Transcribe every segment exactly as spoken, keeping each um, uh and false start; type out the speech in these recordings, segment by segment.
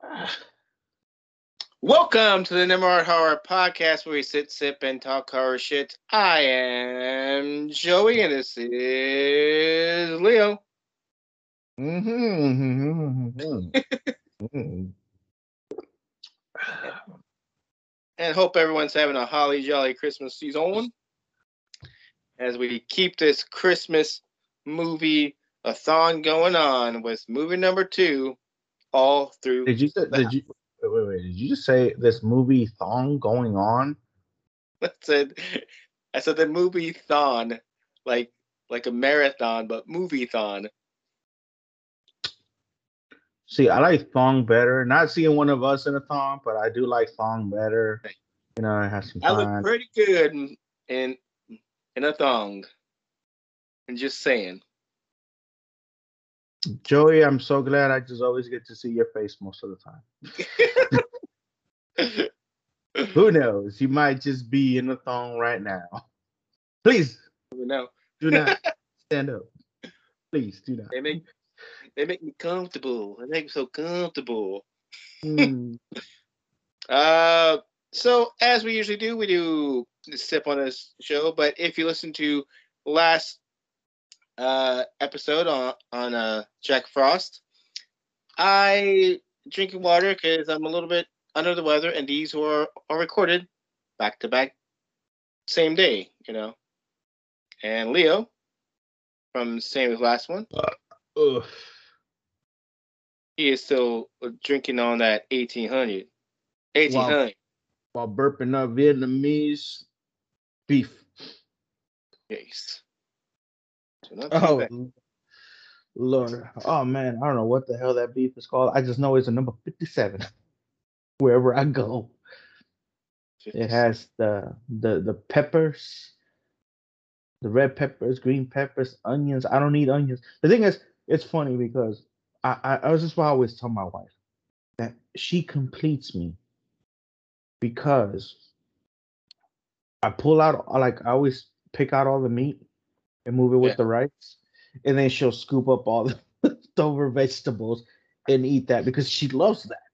Welcome to the Nimrod Horror Podcast, where we sit, sip, and talk horror shit. I am Joey, and this is Leo. Mm-hmm. And hope everyone's having a holly jolly Christmas season as we keep this Christmas movie a thon going on with movie number two all through. Did you say, the did you wait, wait, wait, did you just say this movie thong going on? I said, I said the movie thon, like like a marathon, but movie thon. See, I like thong better. Not seeing one of us in a thong, but I do like thong better. You know, I have some I look fun. pretty good in in, in a thong. I'm just saying. Joey, I'm so glad I just always get to see your face most of the time. Who knows? You might just be in a thong right now. Please No. do not stand up. Please do not. They make they make me comfortable. They make me so comfortable. Mm. Uh, so as we usually do, we do sip on this show. But if you listen to last uh episode on on uh Jack Frost, I drinking water because I'm a little bit under the weather, and these were are recorded back to back, same day, you know. And Leo, from same as last one, Ugh. he is still drinking on that eighteen hundred. eighteen While hundred. while burping up Vietnamese beef. Yes. So not too Oh bad. Lord. Oh man, I don't know what the hell that beef is called. I just know it's a number fifty-seven wherever I go. It has the the the peppers, the red peppers, green peppers, onions. I don't need onions. The thing is, it's funny because I I, I was just why I always tell my wife that she completes me because I pull out like I always pick out all the meat and move it Yeah. with the rice, and then she'll scoop up all the leftover vegetables and eat that because she loves that.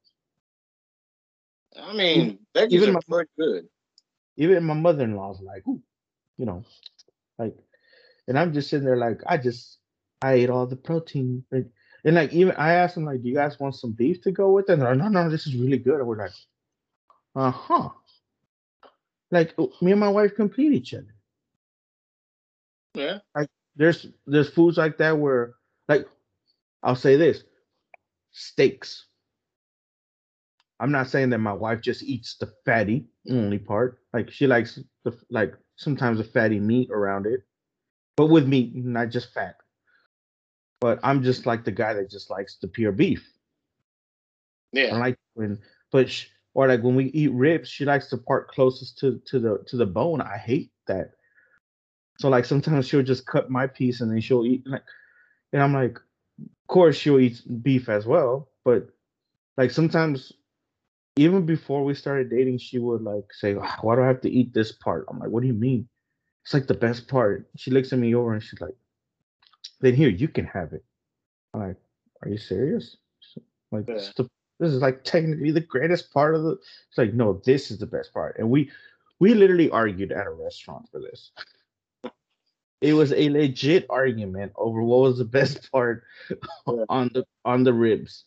I Even mean, veggies even are my pretty good. even my mother in law's like, ooh, you know, like, and I'm just sitting there like, I just I ate all the protein, like, and like even I asked them like, do you guys want some beef to go with it? And they're like, no, no, this is really good. And we're like, uh huh. Like me and my wife complete each other. Yeah. Like there's there's foods like that where like I'll say this steaks. I'm not saying that my wife just eats the fatty only part. Like she likes the like sometimes the fatty meat around it, but with meat, not just fat. But I'm just like the guy that just likes the pure beef. I Yeah. like when, but sh or like when we eat ribs, she likes the part closest to to the to the bone. I hate that. So like sometimes she'll just cut my piece and then she'll eat like, and I'm like, of course she'll eat beef as well, but like sometimes even before we started dating, she would like say, "Ah, why do I have to eat this part?" I'm like, what do you mean? It's like the best part. She looks at me over and she's like, then here, you can have it. I'm like, are you serious? Like, this Yeah. is, the, this is like technically the greatest part of the. It's like, no, this is the best part. And we, we literally argued at a restaurant for this. It was a legit argument over what was the best part Yeah. on the on the ribs.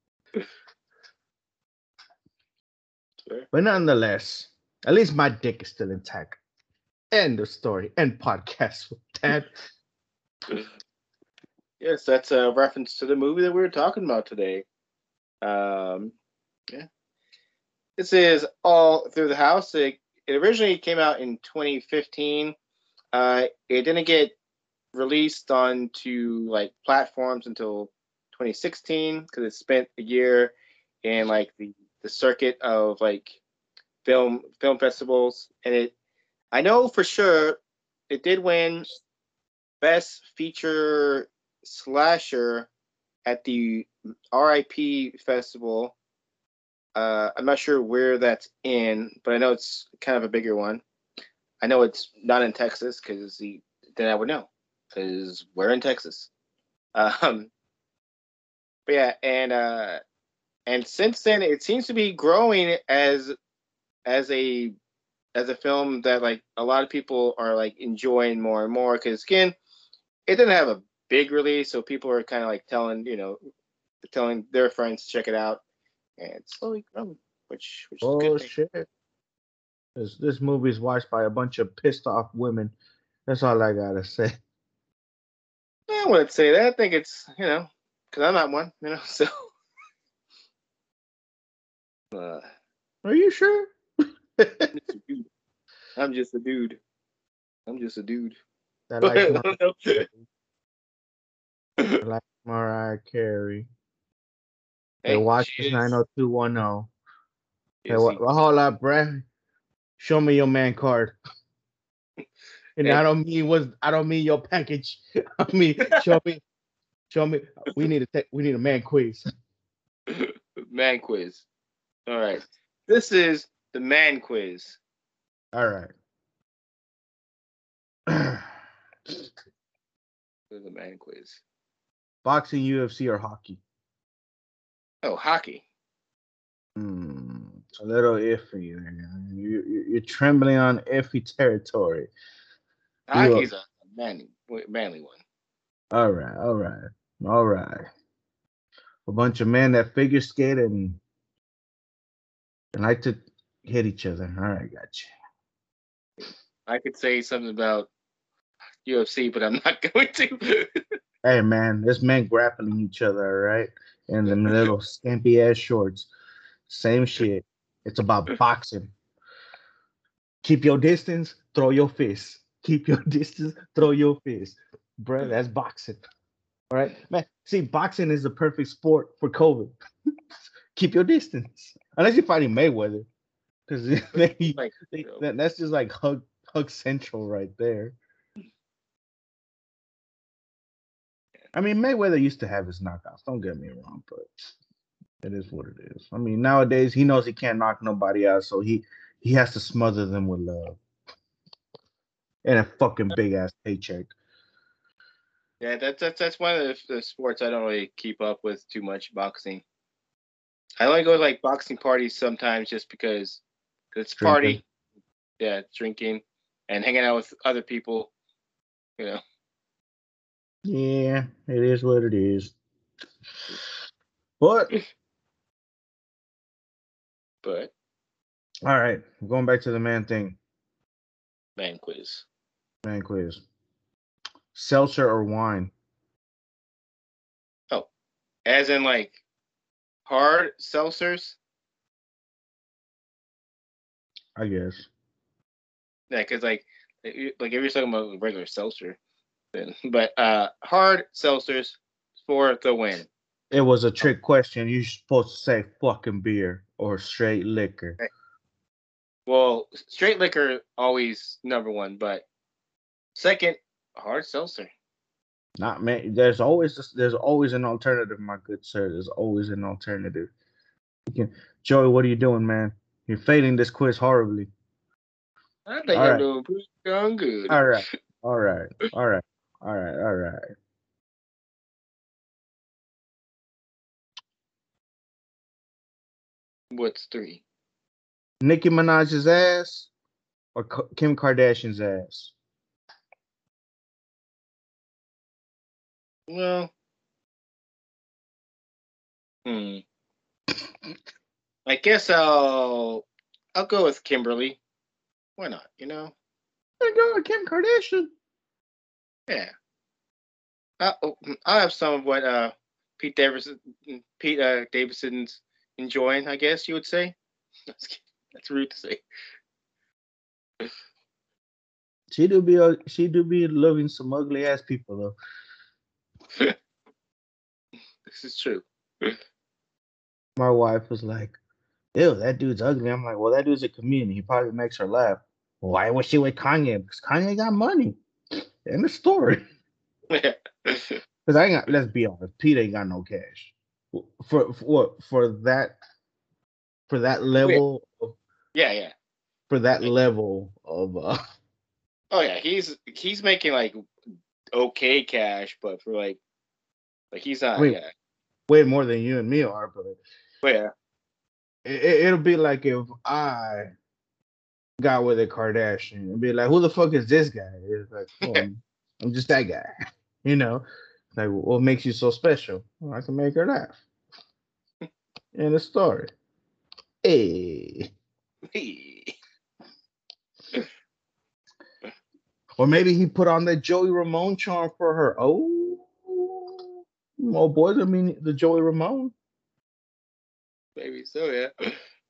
Sure. But nonetheless, at least my dick is still intact. End of story. End podcast with that. Yes, that's a reference to the movie that we were talking about today. Um, yeah. This is All Through the House. It, it originally came out in twenty fifteen. Uh, it didn't get released onto like platforms until twenty sixteen because it spent a year in like the, the circuit of like film film festivals, and it I know for sure it did win best feature slasher at the R I P festival. Uh, I'm not sure where that's in, but I know it's kind of a bigger one. I know it's not in Texas because the then I would know because we're in Texas. Um, but yeah, and uh, and since then it seems to be growing as as a as a film that like a lot of people are like enjoying more and more because again it didn't have a big release, so people are kind of like telling you know telling their friends to check it out, and it's slowly growing, which which is a Oh good thing. shit! This this movie is watched by a bunch of pissed off women. That's all I gotta say. I wouldn't say that. I think it's you know because I'm not one, you know. So uh, Are you sure? I'm just a dude. I'm just a dude. I'm just a dude. That But likes I Mariah, don't know. that likes Mariah Carey. Hey, Hey, watch she this is. nine oh two one oh. Hey, Is what? he? Well, hold up, bruh. Show me your man card. And Hey, I don't mean was I don't mean your package. I mean show me, show me. We need to take. We need a man quiz. man quiz. All right. This is the man quiz. All right. This is the man quiz. Boxing, U F C, or hockey? Oh, hockey. Hmm, it's a little iffy. You, you, you're trembling on iffy territory. You Hockey's a manly, manly one. all right, all right, all right. A bunch of men that figure skate and, and like to hit each other. All right, gotcha. I could say something about U F C, but I'm not going to. Hey man, this men grappling each other, all right? In them little skimpy ass shorts. Same shit. It's about boxing. Keep your distance, throw your fist. Keep your distance, throw your fist. Bruh, that's boxing. All right, man. See, boxing is the perfect sport for COVID. Keep your distance, unless you're fighting Mayweather, because like, you know, that, that's just like hug hug central right there. I mean, Mayweather used to have his knockouts. Don't get me wrong, but it is what it is. I mean, nowadays he knows he can't knock nobody out, so he he has to smother them with love and a fucking big ass paycheck. yeah, that's that's that's one of the, the sports I don't really keep up with too much. Boxing. I only go to like boxing parties sometimes, just because it's a Drinking. party. Yeah, drinking and hanging out with other people. You know. Yeah, it is what it is. But But all right, going back to the man thing. man quiz. Man quiz. Seltzer or wine? Oh, as in like hard seltzers. I guess. Yeah, because like like if you're talking about regular seltzer, then but uh hard seltzers for the win. It was a trick question. You're supposed to say fucking beer or straight liquor. Well, straight liquor always number one, but second hard seltzer. Not man. There's always there's always an alternative, my good sir. There's always an alternative. You can, Joey, what are you doing, man? You're failing this quiz horribly. I think All I'm right. doing pretty darn good. All right. All right. All right. All right. All right. What's three? Nicki Minaj's ass or Kim Kardashian's ass? Well, hmm. I guess I'll I'll go with Kimberly. Why not? You know? I go with Kim Kardashian. Yeah. I'll, I'll have some of what uh Pete Davidson Pete uh, Davidson's enjoying. I guess you would say. That's, that's rude to say. She do be uh, she do be loving some ugly ass people though. This is true. My wife was like, ew, that dude's ugly. I'm like, well, that dude's a comedian. He probably makes her laugh. Well, why was she with Kanye? Because Kanye got money. End the story. Because I ain't got, let's be honest, Pete ain't got no cash. For, for what? For that, for that level, of, yeah, yeah. for that level of, uh, Oh yeah, he's he's making like okay cash, but for like like he's I not. mean, Yeah, way more than you and me are, but Where? It, it- it'll be like if I got with a Kardashian and be like, who the fuck is this guy? It's like, well, I'm, I'm just that guy. You know, like what makes you so special? Well, I can make her laugh. In the story. Hey. Or maybe he put on that Joey Ramone charm for her. Oh, oh boys, I mean the Joey Ramone. Maybe so, yeah.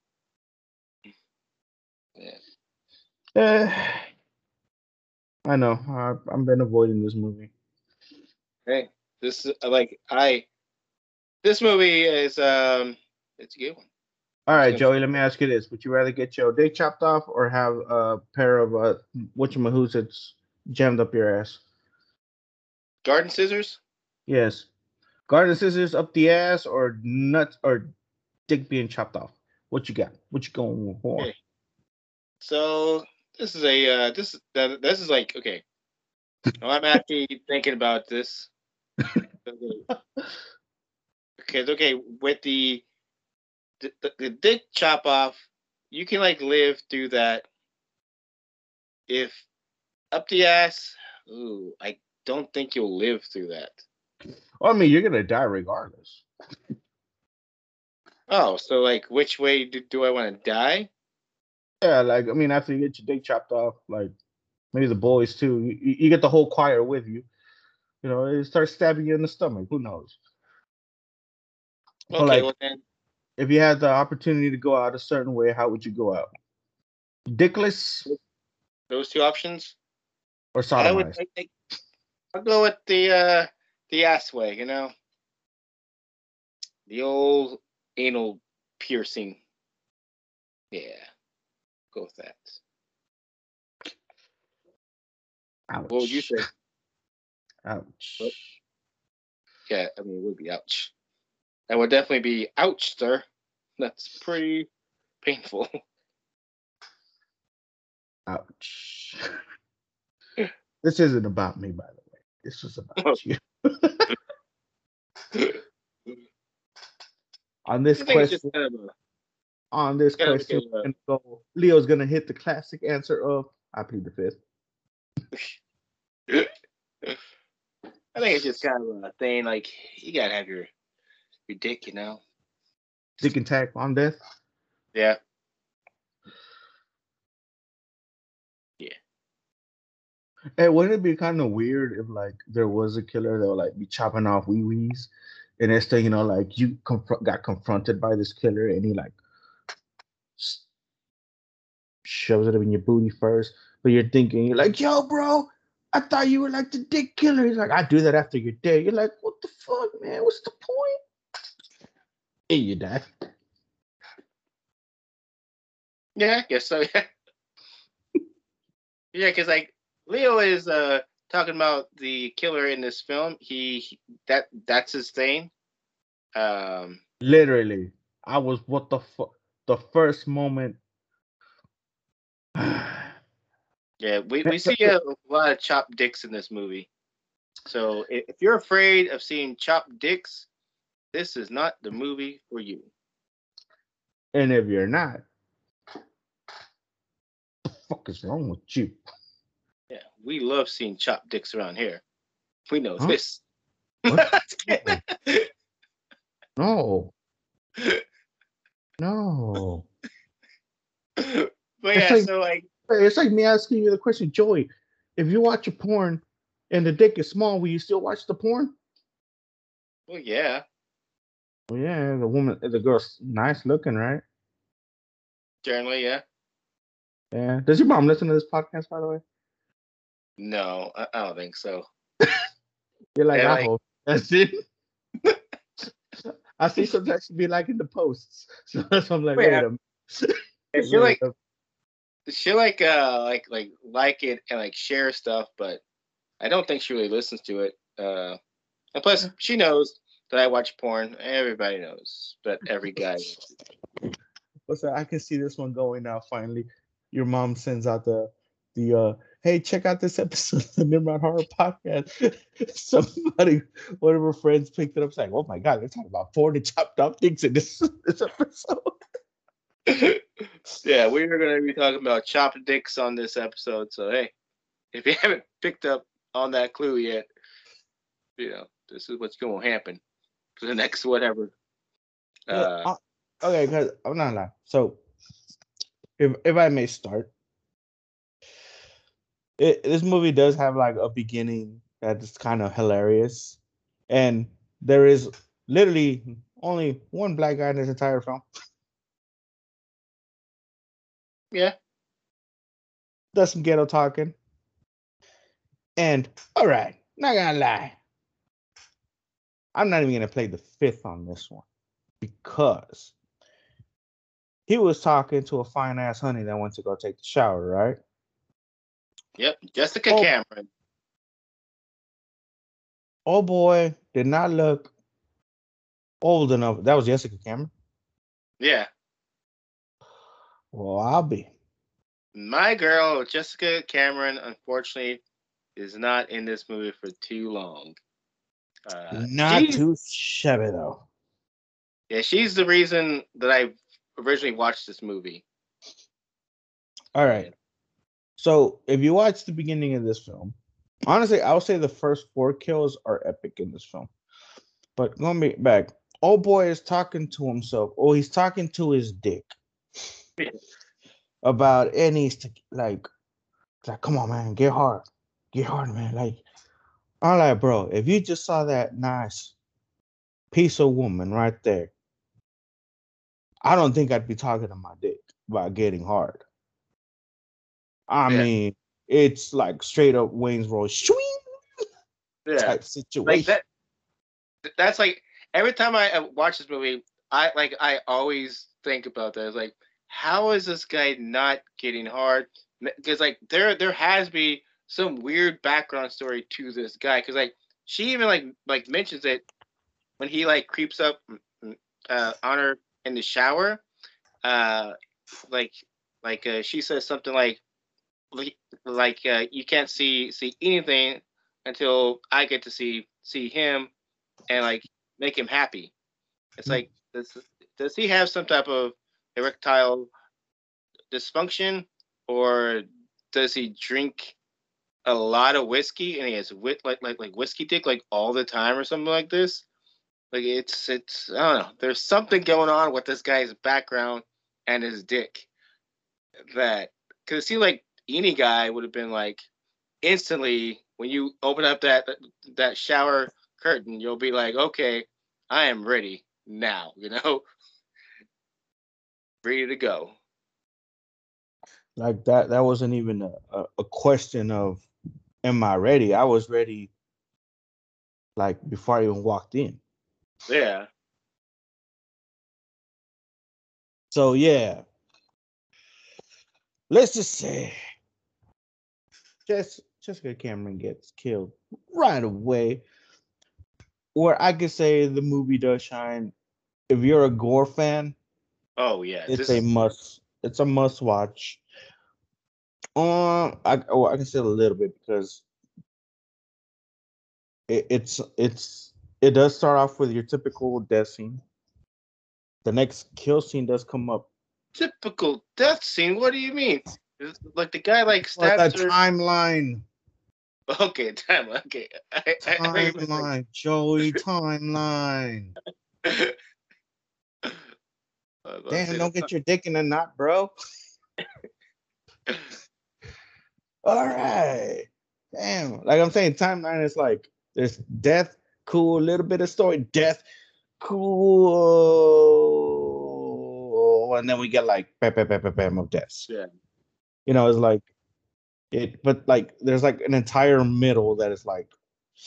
Yeah. Eh, I know. I, I've been avoiding this movie. Hey, this is like I. This movie is um, it's a good one. All I'm just right, gonna Joey. Let me ask you this: would you rather get your dick chopped off or have a pair of uh, whatchamahoots jammed up your ass? garden scissors. Yes. Garden scissors up the ass or nuts or dick being chopped off? What you got? What you going for? Okay. So this is a uh, this that this is like okay. Well, I'm actually thinking about this. Okay, okay, okay. With the the, the the dick chop off, you can like live through that. If up the ass, ooh, I don't think you'll live through that. I mean, you're gonna die regardless. Oh, so like, which way do, do I want to die? Yeah, like I mean, after you get your dick chopped off, like maybe the boys too, you, you get the whole choir with you. You know, it starts stabbing you in the stomach. Who knows? But Okay, well like, then, if you had the opportunity to go out a certain way, how would you go out? Dickless those two options. or I would. sodomized? I, I, I'll go with the uh the ass way. You know, the old anal piercing. Yeah, go with that. What would you Ouch. say? Well, Ouch. yeah, I mean, it would be ouch. That would definitely be ouch, sir. That's pretty painful. Ouch. This isn't about me, by the way. This is about you. On this I think it's just question, kind of a on this kind of like question, a. we're gonna go. Leo's gonna hit the classic answer of I plead the fifth. I think it's just kind of a thing. Like you gotta have your your dick, you know. Dick and tack on death. Yeah. Yeah. Hey, wouldn't it be kind of weird if like there was a killer that would like be chopping off wee wees, and instead, you know, like you confront got confronted by this killer, and he like s- shoves it up in your booty first, but you're thinking you're like, yo, bro, I thought you were like the dick killer. He's like, I do that after you're dead. You're like, what the fuck, man? What's the point? And you die. Yeah, I guess so. Yeah. Yeah, because like Leo is uh talking about the killer in this film. He, he that that's his thing. Um. Literally, I was what the fuck. The first moment. Yeah, we, we see a, a lot of chopped dicks in this movie. So if, if you're afraid of seeing chopped dicks, this is not the movie for you. And if you're not, the fuck is wrong with you? Yeah, we love seeing chopped dicks around here. We know Huh? this. What? No. No. But It's yeah, like so like, it's like me asking you the question, Joey. If you watch a porn and the dick is small, will you still watch the porn? well, yeah, Well, yeah, the woman, the girl's nice looking, right? generally, yeah. Yeah. Does your mom listen to this podcast, by the way? No, I, I don't think so. You're like, And I like, hope. That's it. I see sometimes she be liking the posts, so that's why I'm like, wait, wait I- a minute. and she Wait like, a she like, uh, like, like, like it and like share stuff, but I don't think she really listens to it. Uh, and plus, she knows that I watch porn. Everybody knows, but every guy. What's that? I can see this one going now. Finally, your mom sends out the the uh, hey, check out this episode of the Nimrod Horror Podcast. Somebody, one of her friends picked it up, saying, "Oh my god, they're talking about porn and chopped off things in this this episode." Yeah, we are going to be talking about chopped dicks on this episode. So hey, if you haven't picked up on that clue yet, you know this is what's going to happen for the next whatever. Look, Uh, uh, okay, because I'm not lying. So, if if I may start, it, this movie does have like a beginning that's kind of hilarious, and there is literally only one black guy in this entire film. yeah, Does some ghetto talking, and all right, not gonna lie, I'm not even gonna play the fifth on this one because he was talking to a fine ass honey that went to go take the shower, right? yep, Jessica Oh, Cameron. oh boy, did not look old enough. That was Jessica Cameron. Yeah, Well, I'll be. my girl Jessica Cameron, unfortunately, is not in this movie for too long. Uh, Not she's too shabby though. yeah, she's the reason that I originally watched this movie. All right. And, So if you watch the beginning of this film, honestly, I would say the first four kills are epic in this film. But going be- back, old boy is talking to himself. Oh, he's talking to his dick about it needs to like, like, come on, man, get hard, get hard, man. Like, I'm like, bro, if you just saw that nice piece of woman right there, I don't think I'd be talking to my dick about getting hard. I yeah, mean, it's like straight up Wayne's World swing yeah, type like situation. that. That's like every time I uh, watch this movie, I like I always think about that. It's like, how is this guy not getting hard? Because like there there has to be some weird background story to this guy. Because like she even like like mentions it when he like creeps up mm, mm, uh, on her in the shower. Uh, like like uh, she says something like like like uh, you can't see see anything until I get to see see him and like make him happy. It's like does does he have some type of erectile dysfunction, or does he drink a lot of whiskey and he has wit like like like whiskey dick like all the time or something like this? Like it's it's I don't know. There's something going on with this guy's background and his dick that because it seemed like any guy would have been like instantly when you open up that that shower curtain, you'll be like, okay, I am ready now. You know, ready to go. Like that, that wasn't even a, a, a question of am I ready? I was ready like before I even walked in. Yeah. So yeah, let's just say Jess, Jessica Cameron gets killed right away. Or I could say the movie does shine. If you're a gore fan, Oh yeah. it's This a is must. It's a must watch. Um, I oh, I can say a little bit because it, it's it's it does start off with your typical death scene. The next kill scene does come up. typical death scene. What do you mean? Is- Like the guy like But the stabs her. timeline, Okay, time. Okay, I, I, I think it was timeline, Joey, timeline. like. I was about to Damn, say don't the. get your dick in a knot, bro. All right. Damn. Like I'm saying, timeline is like there's death, cool, a little bit of story, death, cool. And then we get like bam, bam, bam, bam, bam of deaths. Yeah. You know, it's like it, but like there's like an entire middle that is like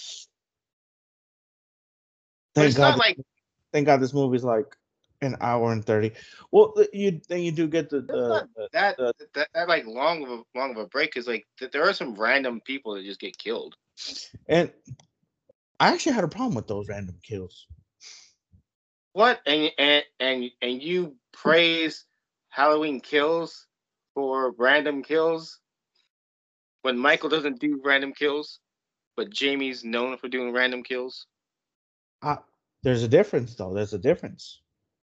But thank it's not God like thank God this movie's like an hour and thirty. Well, you then you do get the it's the, not the, that the that, that like long of a long of a break. Is like th- there are some random people that just get killed. and I actually had a problem with those random kills. What and and and and you praise Halloween Kills for random kills when Michael doesn't do random kills, but Jamie's known for doing random kills. Uh, there's a difference, though. There's a difference.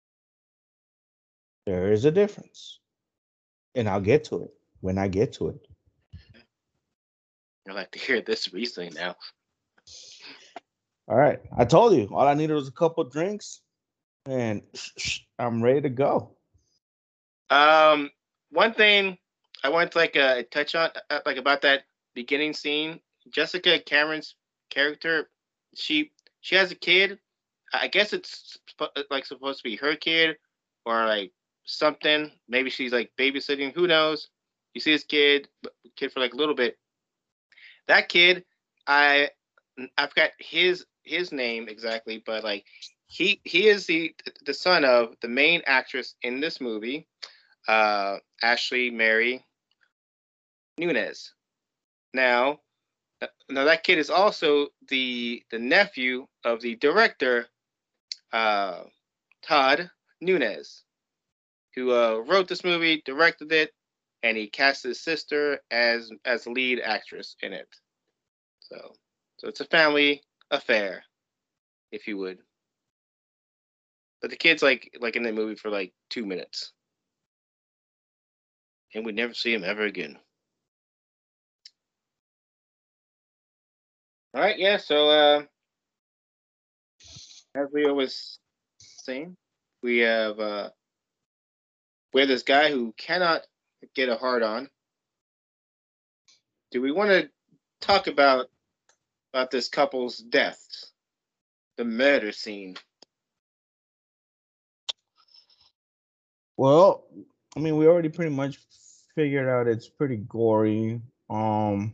There is a difference. And I'll get to it when I get to it. I'd like to hear this recently now. All right. I told you. All I needed was a couple drinks, and I'm ready to go. Um, one thing I want to like uh, touch on, uh, like about that beginning scene. Jessica Cameron's character, she she has a kid. I guess it's like supposed to be her kid, or like something. Maybe she's like babysitting. Who knows? You see this kid, kid for like a little bit. That kid, I I forgot his his name exactly, but like he he is the the son of the main actress in this movie, uh, Ashley Mary Nunes. Now, now that kid is also the the nephew of the director, uh, Todd Nunes, who uh, wrote this movie, directed it, and he cast his sister as as the lead actress in it. So, so it's a family affair, if you would. But the kid's like like in the movie for like two minutes, and we never see him ever again. All right, yeah. So, uh, as we always saying, we have uh, we have this guy who cannot get a hard on. Do we want to talk about about this couple's deaths, the murder scene? Well, I mean, we already pretty much figured out it's pretty gory. Um,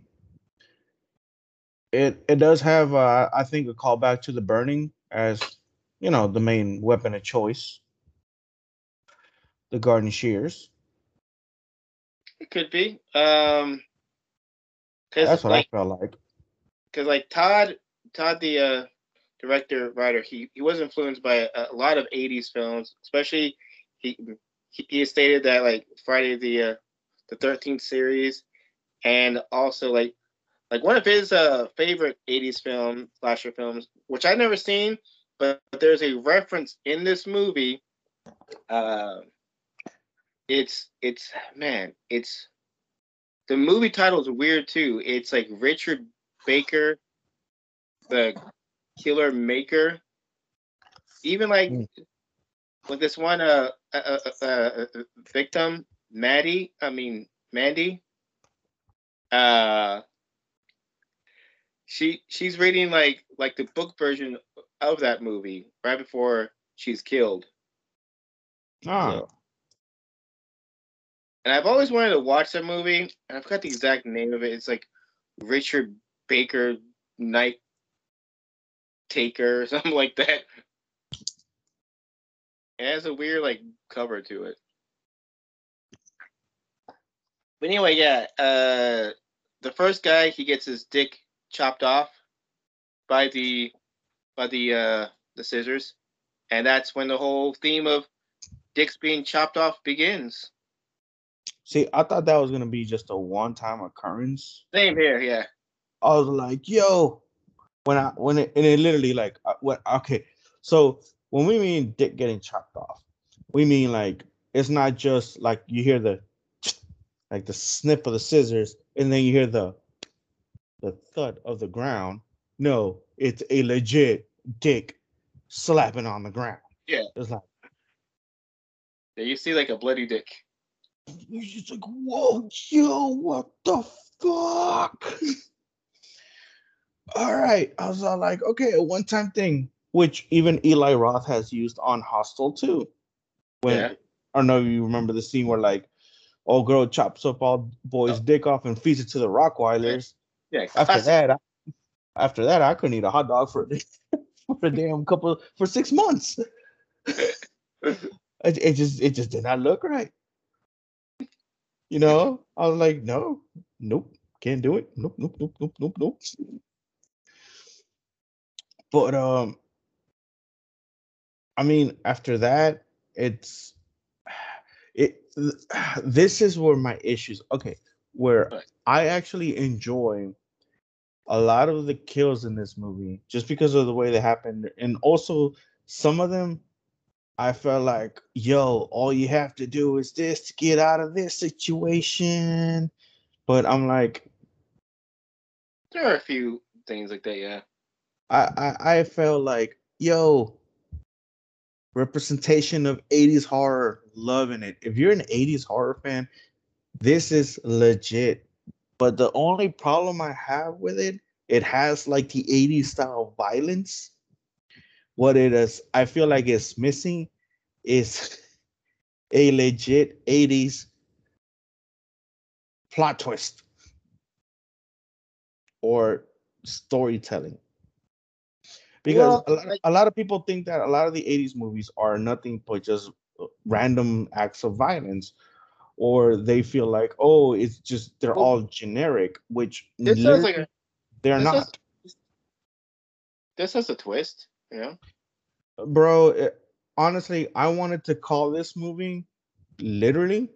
it it does have, uh, I think, a callback to The Burning as, you know, the main weapon of choice, the garden shears. It could be. Um, cause That's what like, I felt like. cause like Todd, Todd the uh, director writer, he he was influenced by a, a lot of eighties films, especially he he, he stated that like Friday the uh, the thirteenth series, and also like like one of his uh favorite eighties film slasher films, which I've never seen, but there's a reference in this movie. Uh, it's it's man, it's the movie title is weird too. It's like Richard Baker, the Killer Maker. Even like Mm. like this one uh, uh, uh, uh victim, Maddie. I mean Mandy. Uh, she she's reading like like the book version of that movie right before she's killed. Ah, So, and I've always wanted to watch that movie, and I forgot the exact name of it. It's like Richard Baker Night Taker or something like that. It has a weird like cover to it. But anyway, yeah, uh, the first guy he gets his dick chopped off by the by the uh, the scissors, and that's when the whole theme of dicks being chopped off begins. see, I thought that was gonna be just a one-time occurrence. Same here, yeah. I was like, yo, when I when it and it literally like uh, what okay, so when we mean dick getting chopped off, we mean like it's not just like you hear the like the snip of the scissors and then you hear the the thud of the ground. No, it's a legit dick slapping on the ground. Yeah. It's like Yeah, you see like a bloody dick. you're just like, whoa, yo, what the fuck? All right. I was all like, okay, a one-time thing, which even Eli Roth has used on Hostel too. When Yeah. I don't know if you remember the scene where like old girl chops up all boy's Oh. dick off and feeds it to the Rottweilers. Yeah. After Classic. that, I, after that, I couldn't eat a hot dog for a, for a damn couple for six months. it, it just it just did not look right. You know, I was like, no, nope, can't do it. Nope, nope, nope, nope, nope, nope. But um, I mean, after that, it's it. This is where my issues. Okay, where Right. I actually enjoy a lot of the kills in this movie just because of the way they happened, and also some of them I felt like, yo, all you have to do is this to get out of this situation. But I'm like, There are a few things like that, yeah. I I, I felt like, yo, representation of eighties horror, loving it. If you're an eighties horror fan, this is legit. But the only problem I have with it, it has like the eighties style violence. What it is, I feel like it's missing is a legit eighties plot twist or storytelling. Because Well, a lot, like, a lot of people think that a lot of the eighties movies are nothing but just random acts of violence, or they feel like, oh, it's just they're well, all generic, which this sounds like a literally they're this has not. this has a twist, you know. Bro, it- honestly, I wanted to call this movie literally.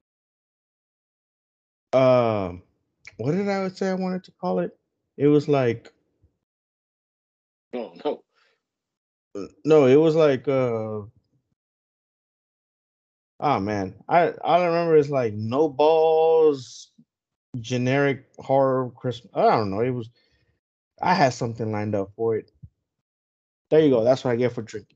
Um, what did I say I wanted to call it? It was like No, no. no, it was like uh oh man, I I remember it's like no balls, generic horror Christmas. I don't know. It was I had something lined up for it. There you go. That's what I get for drinking.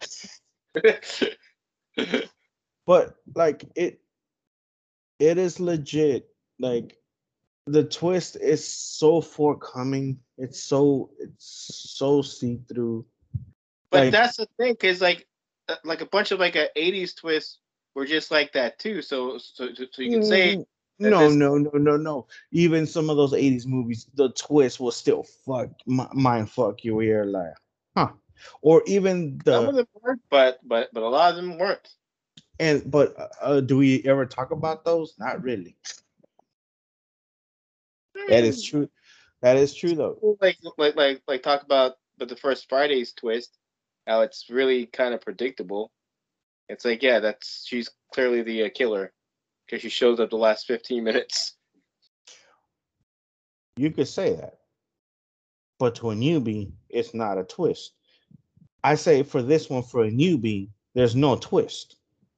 But like it it is legit. Like the twist is so forthcoming. It's so it's so see through. But Like that's the thing, cause like uh, like a bunch of like a eighties twists were just like that too. So so so so you could say mm, that no, this. no, no, no, no. Even some of those eighties movies, the twist will still fuck mi- mind fuck you. You're like, huh? Or even Some the of them weren't, but but but a lot of them weren't. and but uh, uh, do we ever talk about those? Not really. That is Hmm. true. That is true though. Like like like like talk about but the first Friday's twist, how it's really kind of predictable. It's like, yeah, that's she's clearly the uh, killer because she shows up the last fifteen minutes. You could say that, but to a newbie, it's not a twist. I say for this one, for a newbie, there's no twist.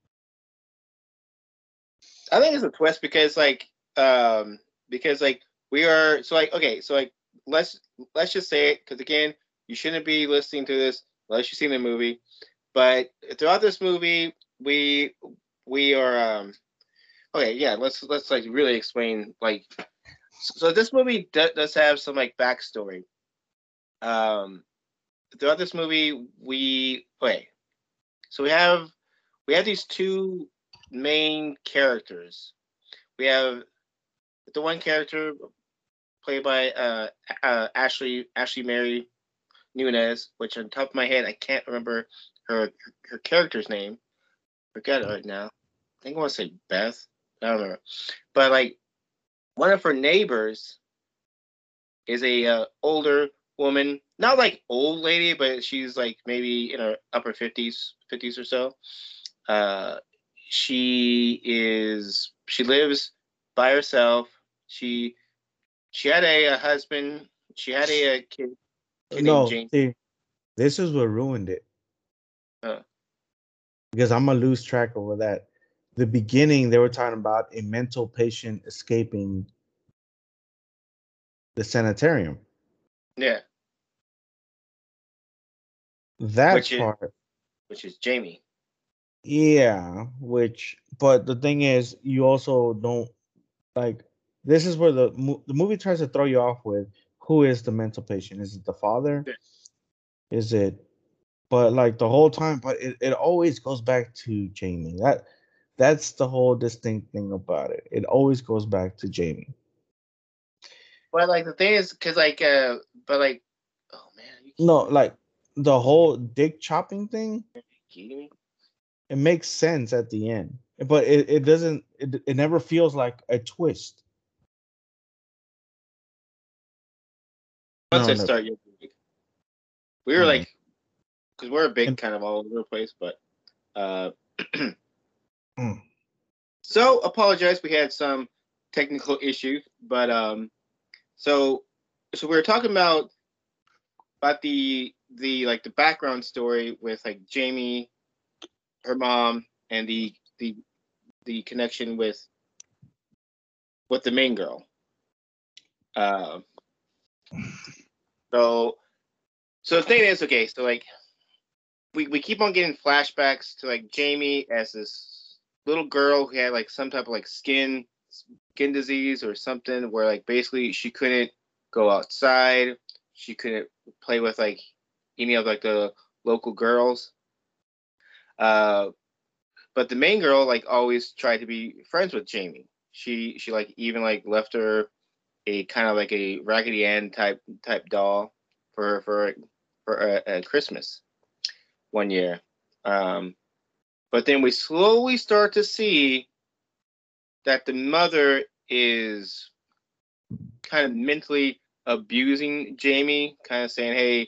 I think it's a twist because like um because like we are so like okay so like let's let's just say it because again you shouldn't be listening to this unless you've seen the movie. But throughout this movie, we we are um okay yeah let's let's like really explain like so this movie do, does have some like backstory. Um, throughout this movie, we okay so we have we have these two main characters. We have the one character played by uh, uh, Ashley Ashley Mary Nunez, which on top of my head I can't remember her her character's name. Forget it right now. I think I want to say Beth. I don't remember. But like one of her neighbors is a uh, older woman, not like old lady, but she's like maybe in her upper fifties, fifties or so. Uh, she is she lives by herself. She she had a, a husband. She had a, a kid kid named No, Jane. see, this is what ruined it Uh, because I'm gonna lose track over that. The beginning, they were talking about a mental patient escaping the sanitarium. yeah, That which is part, which is Jamie. yeah, which, but the thing is, you also don't like this is where the mo- the movie tries to throw you off with who is the mental patient? Is it the father? Yeah. Is it but like the whole time, but it, it always goes back to Jamie. That that's the whole distinct thing about it. It always goes back to Jamie. But like the thing is, because like uh, but like, oh man, you No, keep like the whole dick chopping thing, kidding me. it makes sense at the end. But it, it doesn't it, it never feels like a twist. Once No, I no. start, you'll be like, we were Mm. like, because we're a big And kind of all over the place, but uh. mm. So apologize. We had some technical issues, but um, so so we were talking about about the the like the background story with like Jamie, her mom, and the the the connection with with the main girl. Uh, so so the thing is, okay, so like we, we keep on getting flashbacks to like Jamie as this little girl who had like some type of like skin skin disease or something, where like basically she couldn't go outside, she couldn't play with like any of like the local girls. Uh, but the main girl like always tried to be friends with Jamie. She she like even like left her a kind of like a Raggedy Ann type type doll for for for a, a Christmas one year. Um, but then we slowly start to see that the mother is kind of mentally abusing Jamie, kind of saying, "Hey,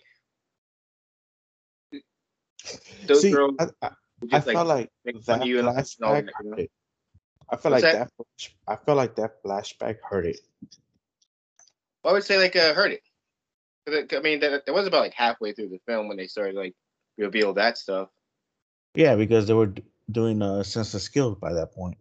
those See, girls I, I, I just like felt like make fun of that you and all flashback that." You hurt know? it. I felt What's like that? that. flash- I felt like that flashback hurt it. I would say like uh, hurt it. 'Cause it- I mean, that, that was about like halfway through the film when they started like reveal that stuff. Yeah, because they were d- doing a sense of skill by that point.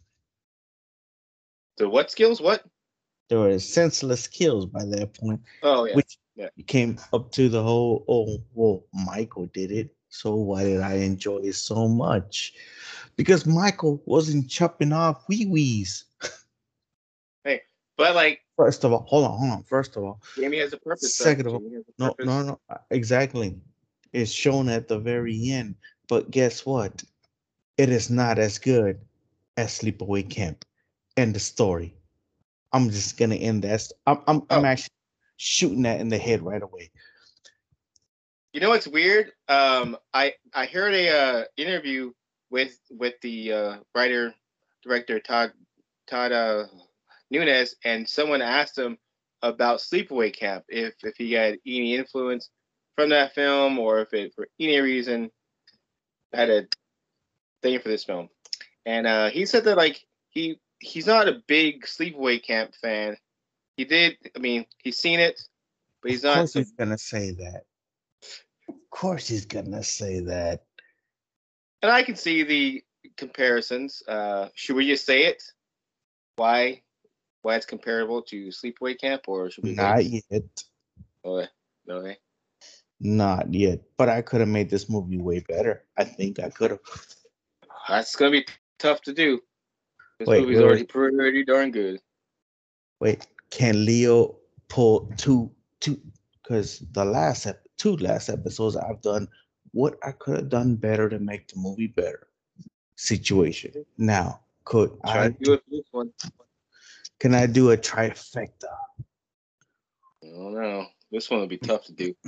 So what skills? What? There were senseless kills by that point, Oh yeah, which yeah. came up to the whole, oh, well, Michael did it, so why did I enjoy it so much? Because Michael wasn't chopping off wee wees. Hey, but like First of all, hold on, hold on. First of all, Jamie has a purpose, though. second of all, Jamie has a no, purpose. no, no, uh, exactly. It's shown at the very end, but guess what? It is not as good as Sleepaway Camp. End the story. I'm just gonna end that. st- I'm, I'm, I'm Oh, actually shooting that in the head right away. you know what's weird? Um, I I heard a uh, interview with with the uh, writer director Todd Todd uh, Nunez, and someone asked him about Sleepaway Camp, if if he had any influence from that film, or if it for any reason had a thing for this film. And uh, he said that like he he's not a big Sleepaway Camp fan. He did, I mean, he's seen it, but he's Of not course so. he's gonna say that. Of course he's gonna say that. And I can see the comparisons. Uh, should we just say it? Why why it's comparable to Sleepaway Camp, or should we Not wait? yet. Oh, no way. Not yet. But I could have made this movie way better. I think I could have. That's gonna be tough to do. This Wait, movie's wait, already wait, pretty darn good. wait. Can Leo pull two, two? Because the last ep- two last episodes I've done what I could have done better to make the movie better. Situation. Now, could Try I to do do? it for this one. Can I do a trifecta? I don't know. This one will be tough to do.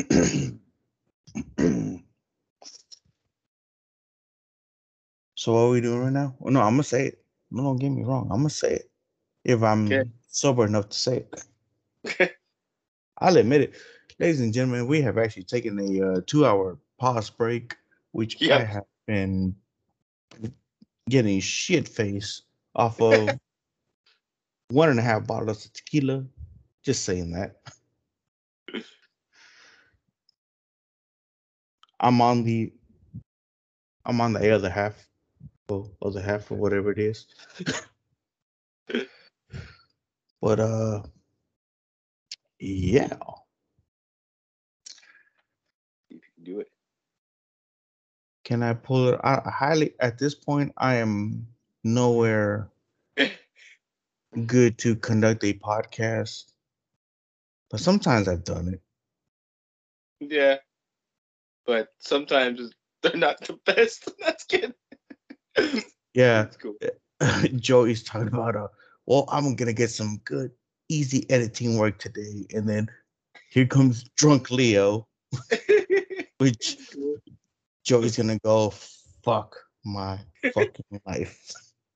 So what are we doing right now? Well, no, I'm gonna say it. No, don't get me wrong. I'm gonna say it if I'm Okay. sober enough to say it. I'll admit it, ladies and gentlemen. We have actually taken a uh, two-hour pause break, which I Yep. have been getting shit face off of one and a half bottles of tequila. Just saying that. I'm on the I'm on the other half, or other half or whatever it is. But uh, yeah. You can do it. Can I pull it? I I highly at this point I am nowhere good to conduct a podcast, but sometimes I've done it. Yeah, but sometimes they're not the best. That's good. Yeah, That's cool. Joey's talking about uh, well, I'm gonna get some good, easy editing work today, and then here comes drunk Leo, which That's cool. Joey's gonna go fuck my fucking life.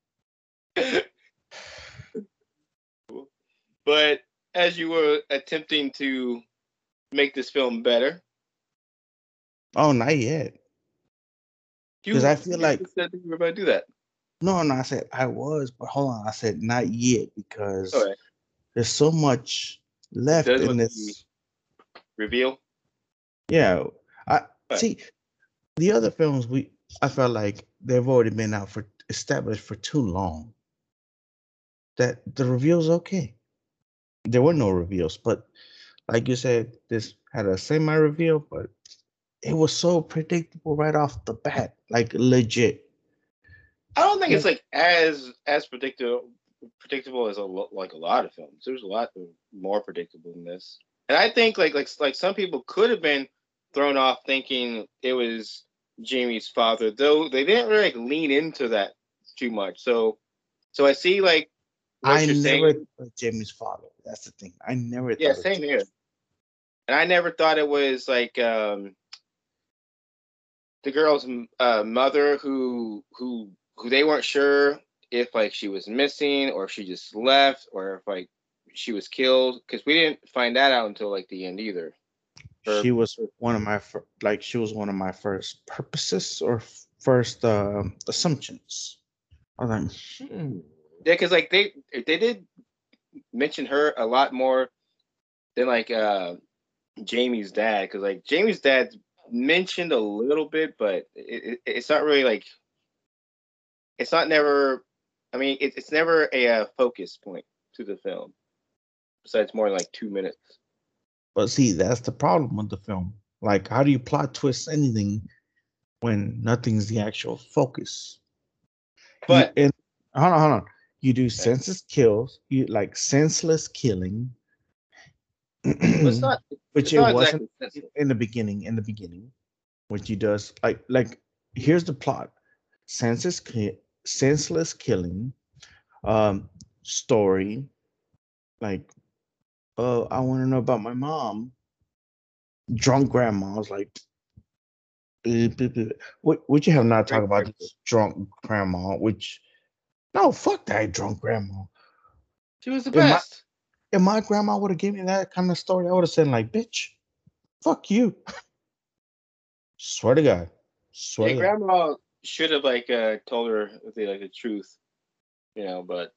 But as you were attempting to make this film better, Oh, not yet, because you I feel you like just said that you were about to do that. No, no, I said I was, but hold on. I said not yet All because right. there's so much left Does in with the this. reveal? Yeah, I Right. see the other films. We I felt like they've already been out for established for too long. That the reveal's okay. There were no reveals, but like you said, this had a semi reveal, but it was so predictable right off the bat, like legit. I don't think it's Like like as as predictable predictable as a lo- like a lot of films. There's a lot more predictable than this, and I think like like like some people could have been thrown off thinking it was Jamie's father, though they didn't really like lean into that too much. So so I see like I what you're never saying. thought Jimmy's father. That's the thing. I never Yeah, thought of same here. And I never thought it was like um the girl's uh, mother who who who they weren't sure if like she was missing or if she just left or if like she was killed because we didn't find that out until like the end either. Her, she was her one of my fir- like she was one of my first purposes or f- first uh, assumptions. I was like, hmm. yeah, because like they they did mention her a lot more than like uh Jamie's dad because like Jamie's dad mentioned a little bit, but it, it, it's not really like it's not never. I mean, it, it's never a, uh focus point to the film. Besides more than like two minutes. But see, that's the problem with the film. Like, how do you plot twist anything when nothing's the actual focus? You But and hold on, hold on. You do okay, senseless kills, you like senseless killing, but it's not. which It's it not wasn't exactly sensitive. in the beginning. In the beginning, when he does like like here's the plot: senseless ki- senseless killing, um, story like, oh, I want to know about my mom, drunk grandma. I was like, "Uh, uh, uh, what would you have not talk Great about character. this drunk grandma? Which no, fuck that drunk grandma. She was the If my best. if my grandma would have given me that kind of story, I would have said like, bitch, fuck you. Swear to God. Swear Yeah, to God. grandma should have like uh told her the like the truth, you know. But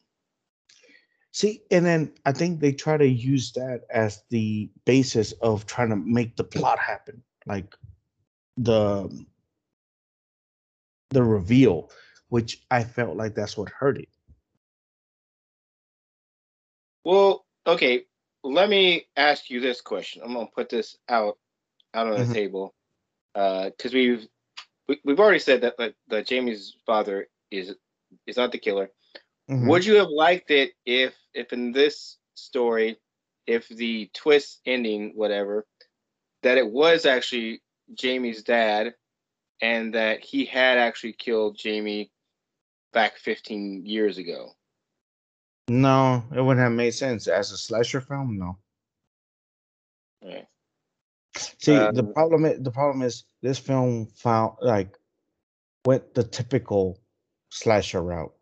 See, and then I think they try to use that as the basis of trying to make the plot happen. Like the the reveal, which I felt like that's what hurt it. well, okay. Let me ask you this question. I'm gonna put this out out on the Mhm, table because we've we, we've already said that like that Jamie's father is is not the killer. mhm. Would you have liked it if if in this story, if the twist ending, whatever, that it was actually Jamie's dad and that he had actually killed Jamie back fifteen years ago? No, it wouldn't have made sense as a slasher film. No. Right. See, the Um, problem is the problem is this film found like went the typical slasher route.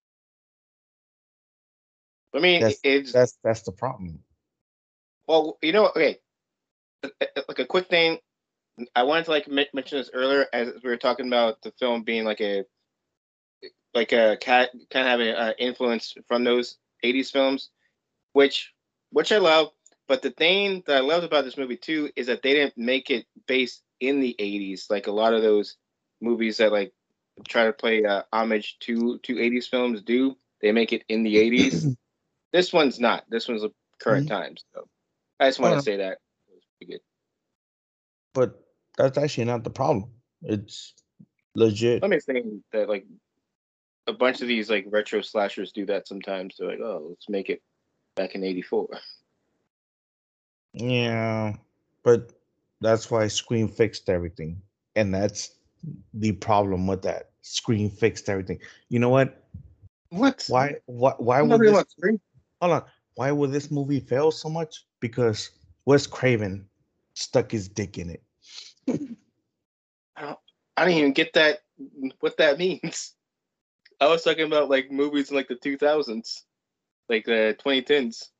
I mean, That's it's that's that's the problem. well, you know, okay, like a quick thing. I wanted to like mention this earlier as we were talking about the film being like a like a cat kind of having an influence from those eighties films, which which I love. But the thing that I loved about this movie too is that they didn't make it based in the eighties like a lot of those movies that like try to play uh, homage to to eighties films do. They make it in the eighties. This one's not. This one's a current Mhm. times. So I just want Oh, to no, say that it was pretty good. but that's actually not the problem. It's legit. Let me saying that like a bunch of these like retro slashers do that sometimes. They're like, oh, let's make it back in eighty-four. Yeah, but that's why Scream fixed everything, and that's the problem with that. Scream fixed everything. You know what? What? Why? Why? Why I'm not would talking this? about Scream. Hold on. Why would this movie fail so much? Because Wes Craven stuck his dick in it. I don't, I don't even get that what that means. I was talking about like movies in like the two thousands, like the twenty tens.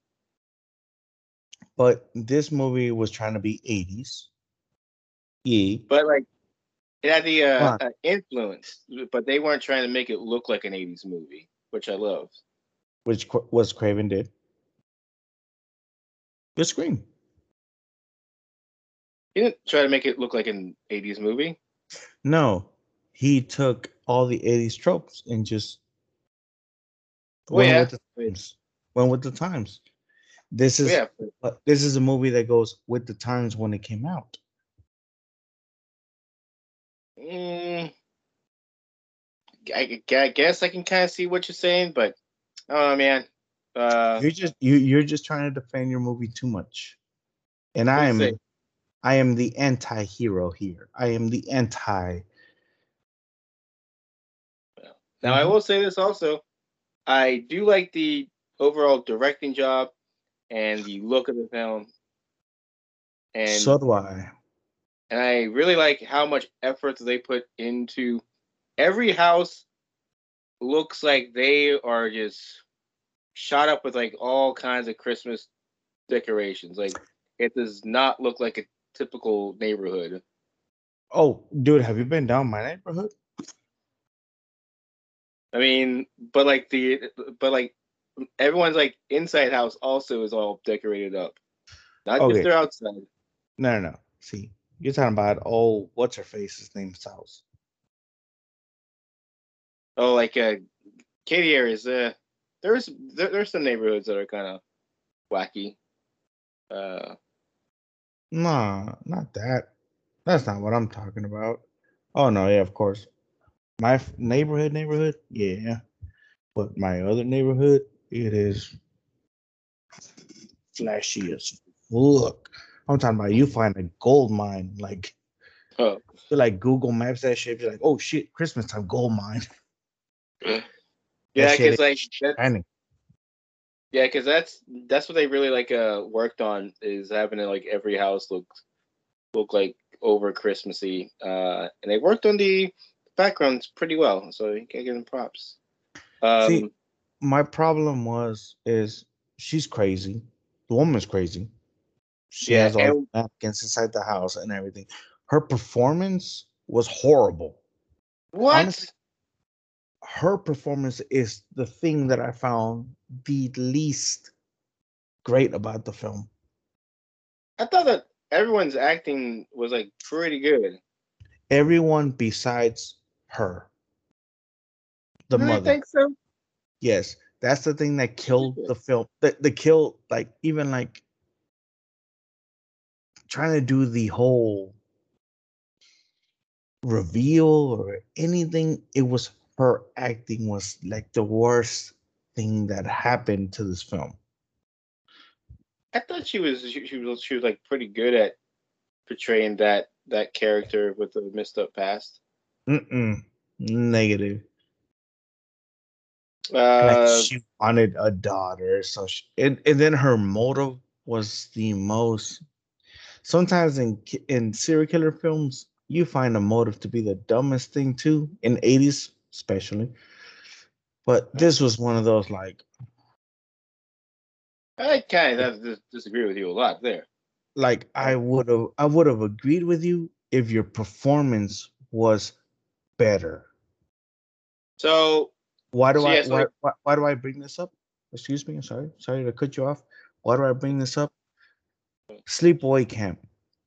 But this movie was trying to be eighties. Yeah. But like it had the uh, Come on. uh, influence, but they weren't trying to make it look like an eighties movie, which I loved. Which Cra- was Craven did. Good Scream. He didn't try to make it look like an eighties movie. No, he took all the eighties tropes and just Oh went yeah, with the times. Went with the times. This oh, is yeah. uh, this is a movie that goes with the times when it came out. Mm, I, I guess I can kind of see what you're saying, but oh man, uh, You're just you you're just trying to defend your movie too much. And what do I you am say? I am the anti-hero here. I am the anti. Now I Mhm. will say this also. I do like the overall directing job and the look of the film, So and do I. and I really like how much effort they put into every house. Looks like they are just shot up with like all kinds of Christmas decorations. Like it does not look like a typical neighborhood. Oh, dude, have you been down my neighborhood? I mean, but like the but like everyone's like inside house also is all decorated up, not just Okay, their outside. no, no, no. See, you're talking about oh, what's her face's name's house? Oh, like uh, Katy areas. Uh, there's there, there's some neighborhoods that are kind of wacky. Uh, Nah, not that. That's not what I'm talking about. Oh no, yeah, of course. My f- neighborhood, neighborhood, yeah. But my other neighborhood, it is flashy as fuck. I'm talking about you find a gold mine, like oh, you like Google Maps that shit. You're like, oh shit, Christmas time gold mine. That yeah, shit because is like that. shining. Yeah, because that's that's what they really like uh worked on is having it like every house look look like over Christmassy. Uh, and they worked on the backgrounds pretty well, so you can't give them props. See, Um, my problem was is she's crazy. The woman's crazy. She yeah, has all the and napkins inside the house and everything. Her performance was horrible. Honestly, what? her performance is the thing that I found the least great about the film. I thought that everyone's acting was like pretty good. Everyone besides her, the You really mother. think so? Yes, that's the thing that killed Really? the film. The, the kill, like, even like trying to do the whole reveal or anything, it was her acting was like the worst thing that happened to this film. I thought she was she, she was she was like pretty good at portraying that that character with the messed up past. Mm-mm, negative. Like Uh, she wanted a daughter, so she, and, and then her motive was the most. Sometimes in ki- in serial killer films, you find a motive to be the dumbest thing too. In eighties, especially, but this was one of those like I kind of dis- disagree with you a lot there. like Uh, I would have I would have agreed with you if your performance was better. so Why do so I yeah, so why like why, why do I bring this up? Excuse me, I'm sorry. Sorry to cut you off. Why do I bring this up? Sleepaway Camp.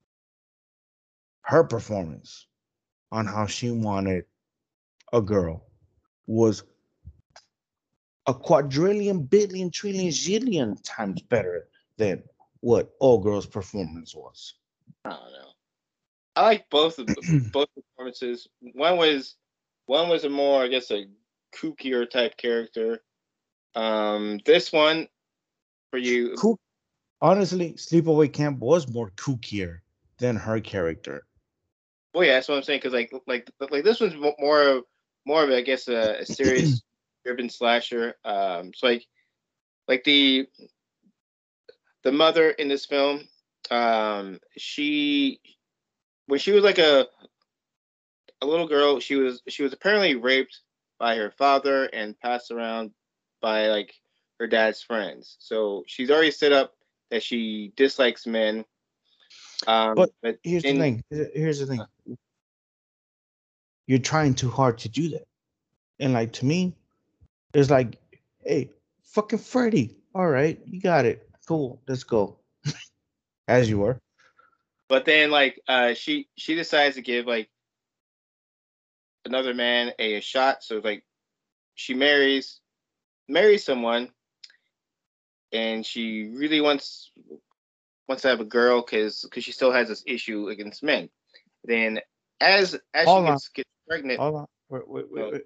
Her performance on how she wanted a girl was a quadrillion, billion, trillion, zillion times better than what All Girls' performance was. I don't know. I like both of both performances. One was one was a more I guess a kookier type character. Um, this one for you, Cool. Honestly, Sleepaway Camp was more kookier than her character. well, yeah, that's what I'm saying. Because like like like this one's mo- more of more of I guess a, a serious urban slasher. Um, so like like the the mother in this film, um, she when she was like a a little girl, she was she was apparently raped by her father and passed around by like her dad's friends. So she's already set up that she dislikes men. But Um, but here's the in thing. Here's the thing. you're trying too hard to do that. And like to me, it's like, hey, fucking Freddy. All right, you got it. Cool, let's go. As you were. But then like uh she she decides to give like another man a, a shot. So like she marries marries someone, and she really wants wants to have a girl because because she still has this issue against men. Then as as she Hold on, gets gets pregnant, hold on. Wait, wait, wait, uh, wait.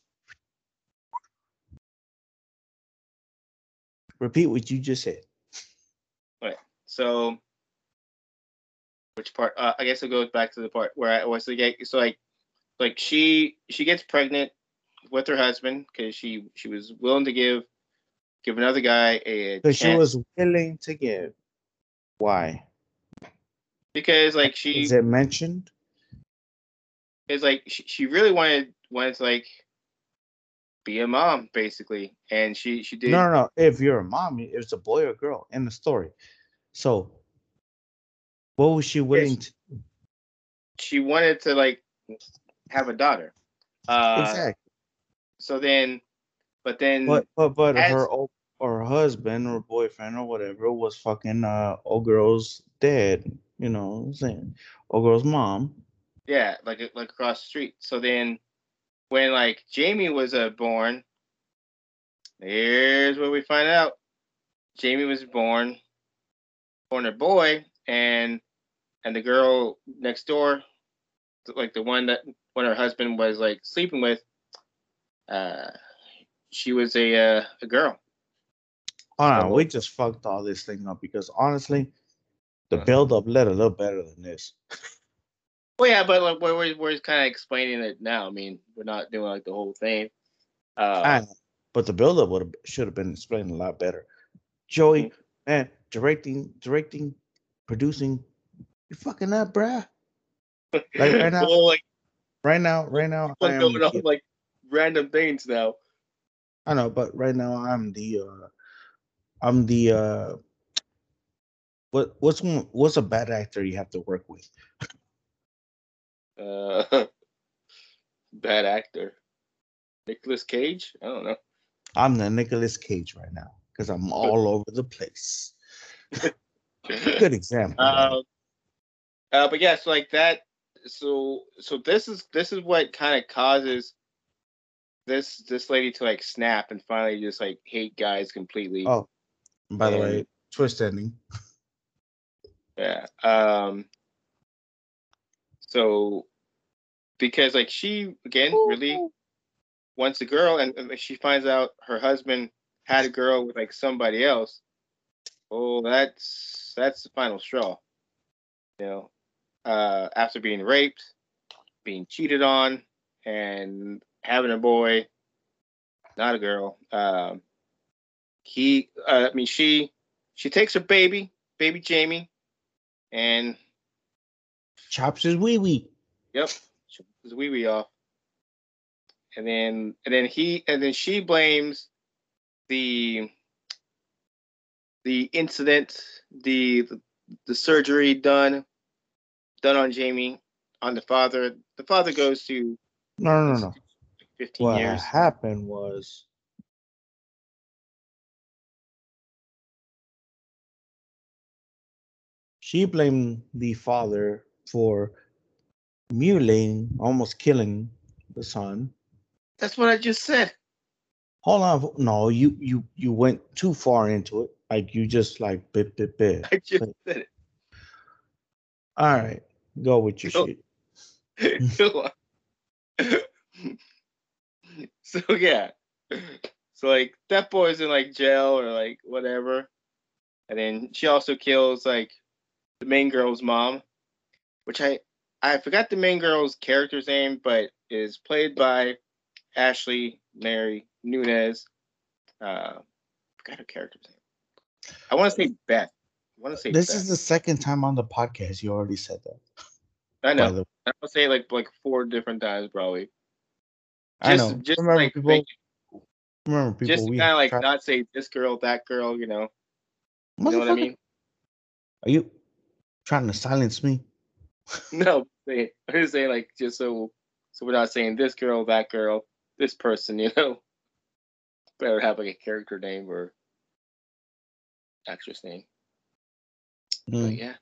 Repeat what you just said. right. So which part? Uh, I guess it goes back to the part where I was like, so like like she she gets pregnant with her husband because she she was willing to give give another guy a Because she was chance willing to give. Why? because like Is she it mentioned? is like she, she really wanted wanted to like be a mom basically, and she she No, did. no, no. If you're a mom, it's a boy or girl in the story. So, what was she willing Yes, to? she wanted to like have a daughter. Uh, Exactly. so then, but then But but but as her o- or her husband or boyfriend or whatever was fucking uh old girl's dad. You know what I'm saying? Old girl's mom. yeah, like like across the street. So then when like Jamie was uh, born, here's where we find out Jamie was born born a boy, and and the girl next door, like the one that when her husband was like sleeping with, uh, she was a uh, a girl. Hold on, we So just fucked all this thing up because honestly, the uh, build up led a little better than this. well, yeah, but like we're we're, we're kind of explaining it now. I mean, we're not doing like the whole thing. Uh, I know, but the build up would have should have been explained a lot better. mhm. Joey, man, directing, directing, producing, you fucking up, bruh. Like right now, Well, like right now, we'll right now, keep I on am going on the. like random things now. I know, but right now I'm the. Uh, I'm the. Uh, what what's one, what's a bad actor you have to work with? Uh, bad actor, Nicolas Cage. I don't know. I'm the Nicolas Cage right now because I'm all over the place. Good example, by the uh, uh, but yeah, so like that. So so this is this is what kind of causes this this lady to like snap and finally just like hate guys completely. Oh, by the And way, twist ending. yeah, um, so because like she again really wants a girl, and, and she finds out her husband had a girl with like somebody else. Oh, that's that's the final straw. You know, uh, after being raped, being cheated on, and having a boy, not a girl. Um, he, uh, I mean, she, she takes her baby, baby Jamie, and Chops his wee wee. yep, she puts his wee wee off, and then and then he and then she blames the the incident, the the, the surgery done done on Jamie on the father. The father goes to No, no, no, no. institution for fifteen What had years. happened was she blamed the father for mutilating, almost killing the son. That's what I just said. Hold on, no, you you you went too far into it. Like you just like bit bit bit. I just So, said all right, go with your it. Go, shit. go on. So yeah. So like that boy's in like jail or like whatever. And then she also kills like the main girl's mom, which I I forgot the main girl's character's name, but is played by Ashley Mary Nunez. Uh forgot her character's name. I want to say Beth. I want to say This Beth. is the second time on the podcast you already said that. I know. By the way, I want to say it like like four different times probably. I Just know. just Remember, like make people. Remember, just people. to We kind have of like tried. not say this girl, that girl, you know. You know what I Motherfucker, mean? are you trying to silence me? No, say I'm just saying like just so So we're not saying this girl, that girl, this person, you know. Better have like a character name or actress name. Mm. But yeah.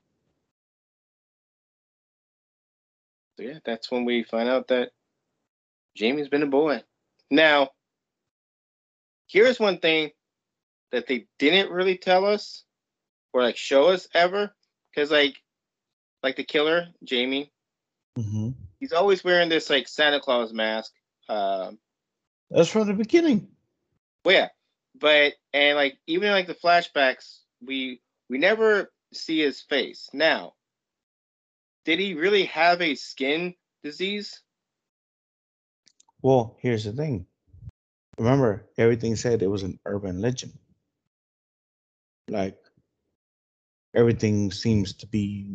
So yeah, that's when we find out that Jamie's been a boy. Now, here's one thing that they didn't really tell us or like show us ever, because like, like the killer Jamie, mm-hmm. he's always wearing this like Santa Claus mask. Um, That's from the beginning. Well, yeah, but and like even in like the flashbacks, we we never see his face. Now, did he really have a skin disease? Well, here's the thing. Remember, everything said it was an urban legend. Like, everything seems to be.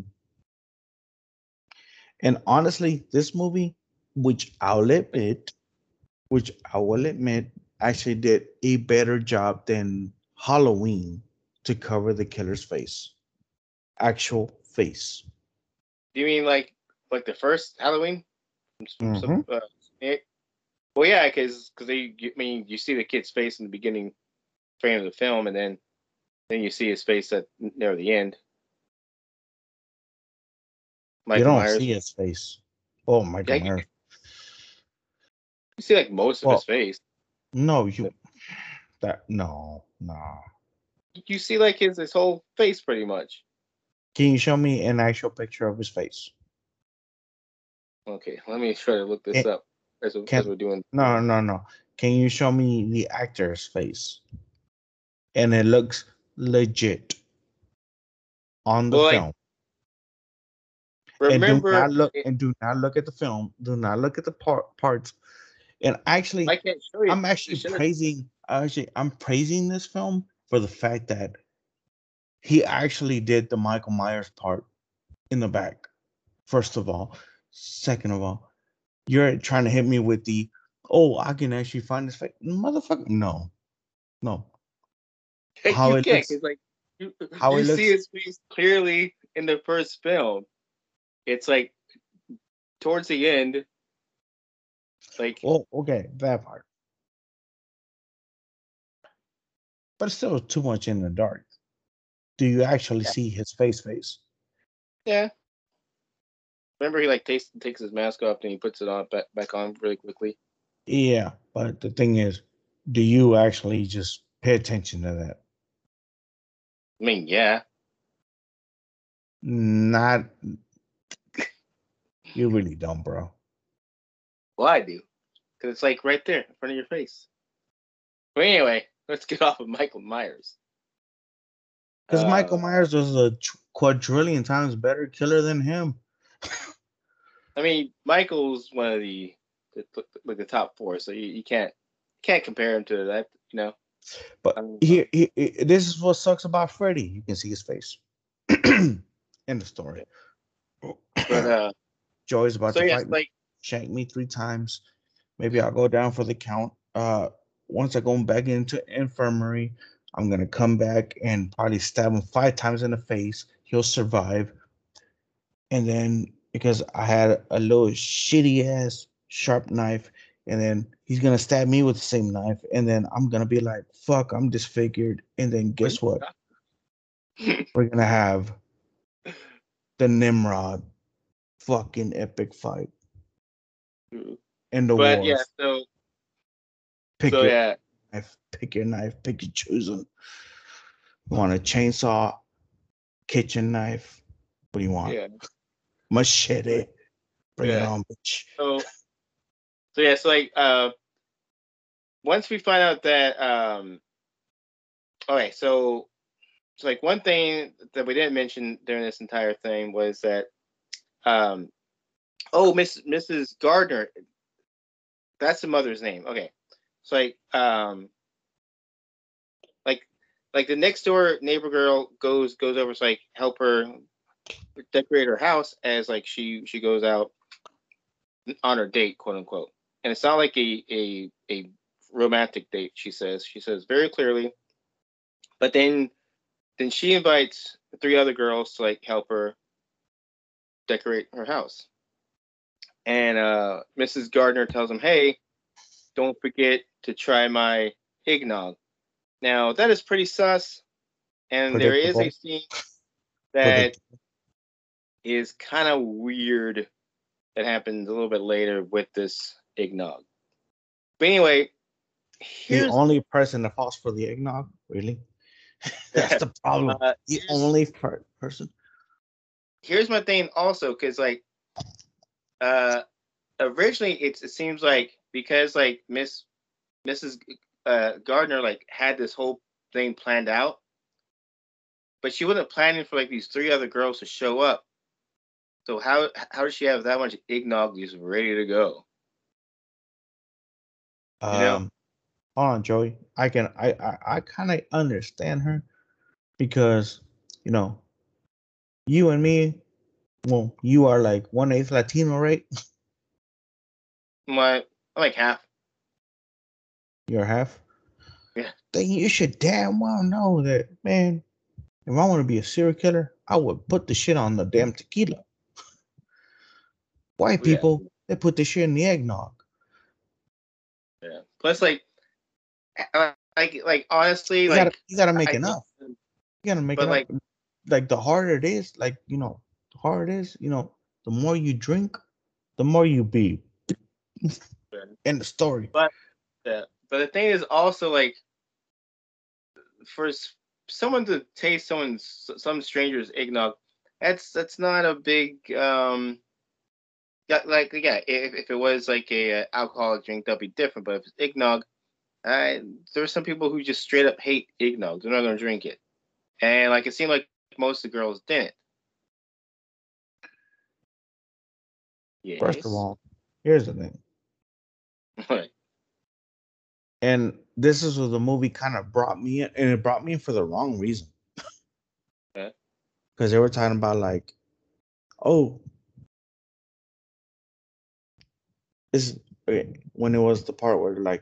And honestly, this movie, which I'll admit, which I will admit, actually did a better job than Halloween to cover the killer's face. Actual face. Do you mean like like the first Halloween? Mm-hmm. Uh, it, well, yeah, because because they, I mean, you see the kid's face in the beginning frame of the film, and then then you see his face at near the end. Michael you don't Myers. See his face. Oh, Michael yeah, Myers. You see like most of well, his face. No, you that no, no. You see like his his whole face pretty much. Can you show me an actual picture of his face? Okay, let me try to look this can, up as, can, as we're doing. No, no, no. Can you show me the actor's face? And it looks legit on the well, film. Like, remember, and do not look it, and do not look at the film. Do not look at the part parts. And actually, I can't show you. I'm actually you praising. Actually, I'm praising this film for the fact that he actually did the Michael Myers part in the back. First of all, second of all, you're trying to hit me with the, oh, I can actually find this face, motherfucker. No, no. How you it can't. Looks, it's like you, how you it see looks, his face clearly in the first film. It's like towards the end. Like, oh, okay, that part. But it's still too much in the dark. Do you actually yeah. see his face face? Yeah. Remember, he like takes takes his mask off and he puts it on back, back on really quickly. Yeah, but the thing is, do you actually just pay attention to that? I mean, yeah. Not. You really don't, bro. Well, I do, because it's like right there in front of your face. But anyway, let's get off of Michael Myers. Because uh, Michael Myers was a quadrillion times better killer than him. I mean, Michael's one of the, the like the top four, so you, you can't can't compare him to that, you know. But um, here, he, he, this is what sucks about Freddy. You can see his face. End of story. But uh, Joey's about so to yes, fight like, me, shank me three times. Maybe I'll go down for the count. Uh, once I go back into infirmary, I'm gonna come back and probably stab him five times in the face. He'll survive. And then because I had a little shitty ass sharp knife, and then he's gonna stab me with the same knife, and then I'm gonna be like, fuck, I'm disfigured. And then guess what? We're gonna have the Nimrod fucking epic fight. In the but war. yeah, so pick so your yeah. knife, pick your knife, pick your choosing. You want a chainsaw, kitchen knife? What do you want? Yeah. Machete. Bring yeah. it on, bitch. So, so yeah, so like uh once we find out that um okay, so so like one thing that we didn't mention during this entire thing was that um oh Miss Missus Gardner, that's the mother's name. Okay. So like um like like the next door neighbor girl goes goes over to like help her decorate her house as like she she goes out on her date, quote unquote. And it's not like a a a romantic date, she says. She says very clearly. But then then she invites three other girls to like help her decorate her house. and uh, Missus Gardner tells him, "Hey, don't forget to try my eggnog." Now that is pretty sus, and there is a Predictable. scene that Predictable. is kind of weird that happens a little bit later with this eggnog. But anyway, The here's only person that falls for the eggnog, really? That's the problem. uh, The here's only per- person. here's my thing also, because like uh originally it's, it seems like because like Miss Missus Uh, Gardner like had this whole thing planned out, but she wasn't planning for like these three other girls to show up. So how how does she have that much eggnog just ready to go? You know? Um, hold on, Joey. I can I I, I kind of understand her because you know you and me. Well, you are like one eighth Latino, right? My like half. You're half. Yeah. Then you should damn well know that, man. If I want to be a serial killer, I would put the shit on the damn tequila. White Yeah. people, they put the shit in the eggnog. Yeah. Plus, like, like, like honestly, You gotta, like, you gotta make I think, enough. You gotta make but enough. like, Like the harder it is, like you know, the harder it is, you know, the more you drink, the more you be. End the story. but, yeah. But the thing is also like, for someone to taste someone's some stranger's eggnog, that's that's not a big um. Yeah, like yeah, if, if it was like a, uh alcoholic drink, that'd be different. But if it's eggnog, uh, there's some people who just straight up hate eggnog. They're not gonna drink it, and like it seemed like most of the girls didn't. First of Yes. all, here's the thing, and this is where the movie kind of brought me in, and it brought me in for the wrong reason Okay. because they were talking about like, oh, this when it was the part where like,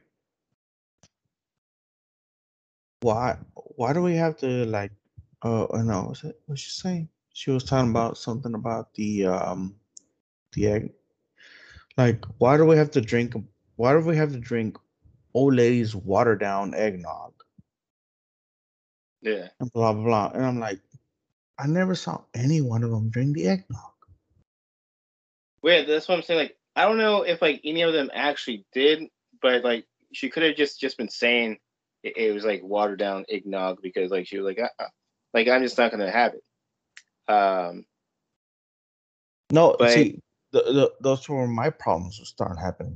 why, why do we have to like, uh, oh no, was it? What's she saying? She was talking about something about the um, the egg. Like, why do we have to drink? Why do we have to drink old lady's watered down eggnog? Yeah. And blah blah blah. And I'm like, I never saw any one of them drink the eggnog. Wait, that's what I'm saying. Like, I don't know if like any of them actually did, but like she could have just just been saying it, it was like watered down eggnog because like she was like, uh, like I'm just not gonna have it. Um, No, but see, the, the, those were my problems that started happening.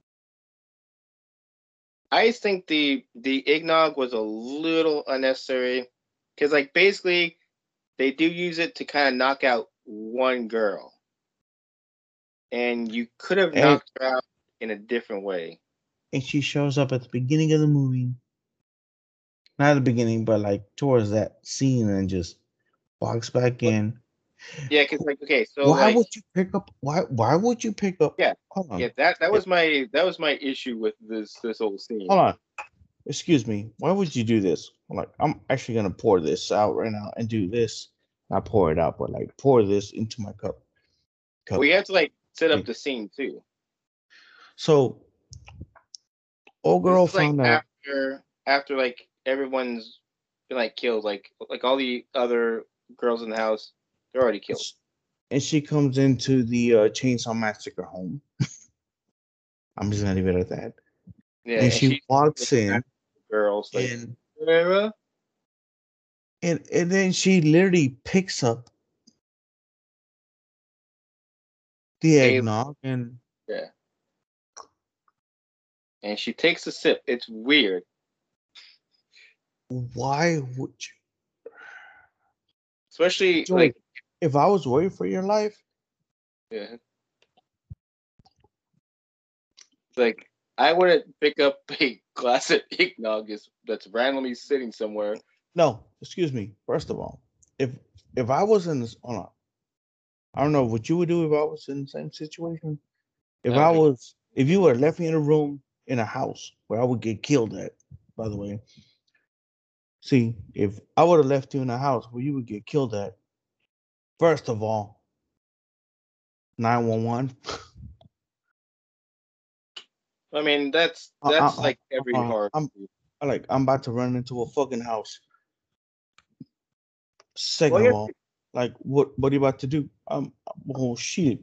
I just think the the eggnog was a little unnecessary because like basically they do use it to kind of knock out one girl, and you could have And knocked her out in a different way. and she shows up at the beginning of the movie, not at the beginning, but like towards that scene, and just walks back But in. yeah, because like okay, so Why like would you pick up? Why why would you pick up? yeah, Hold yeah on, that that eh, was my that was my issue with this this whole hold scene. on. Excuse me. Why would you do this? I'm like, I'm actually gonna pour this out right now and do this. Not pour it out, but like pour this into my cup. We Cup. have to like set up Okay. the scene too. So, old This girl is like found out, after after like everyone's been like killed, like like all the other girls in the house, they're already killed. and she comes into the uh, Chainsaw Massacre home. I'm just gonna leave it at that. Yeah, And and she she's walks in, girls like and Sarah. and and then she literally picks up the A eggnog, and yeah, and she takes a sip. It's weird. why would you, Especially Joey? like If I was worried for your life, yeah, like I wouldn't pick up a glass of eggnog is- that's randomly sitting somewhere. no, excuse me. First of all, if if I was in this, hold on, I don't know what you would do if I was in the same situation. If I I don't drink. was, if you were left me in a room in a house where I would get killed at, by the way. See, if I would have left you in a house where you would get killed at, first of all, nine one one. I mean, that's I, that's I, like every I, horror I'm movie. I like I'm about to run into a fucking house. Well, Second yeah, of all, like what what are you about to do? Um, oh shit.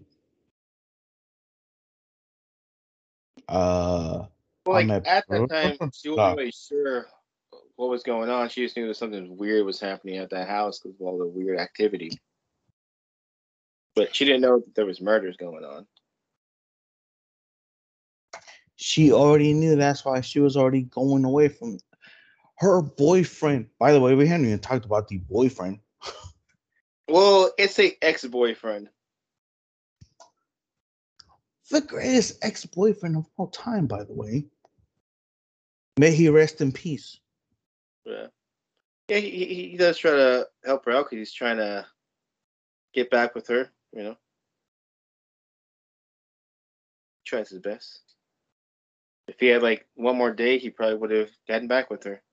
Uh, well, I'm like at at that blah, time, she wasn't blah. really sure what was going on. She just knew that something weird was happening at that house because of all the weird activity. But she didn't know that there was murders going on. She already knew. That's why she was already going away from her boyfriend. By the way, we haven't even talked about the boyfriend. Well, it's a ex-boyfriend. The greatest ex-boyfriend of all time, by the way. May he rest in peace. Yeah, yeah, he, he, he does try to help her out because he's trying to get back with her. You know, tries his best. If he had like one more day, he probably would have gotten back with her.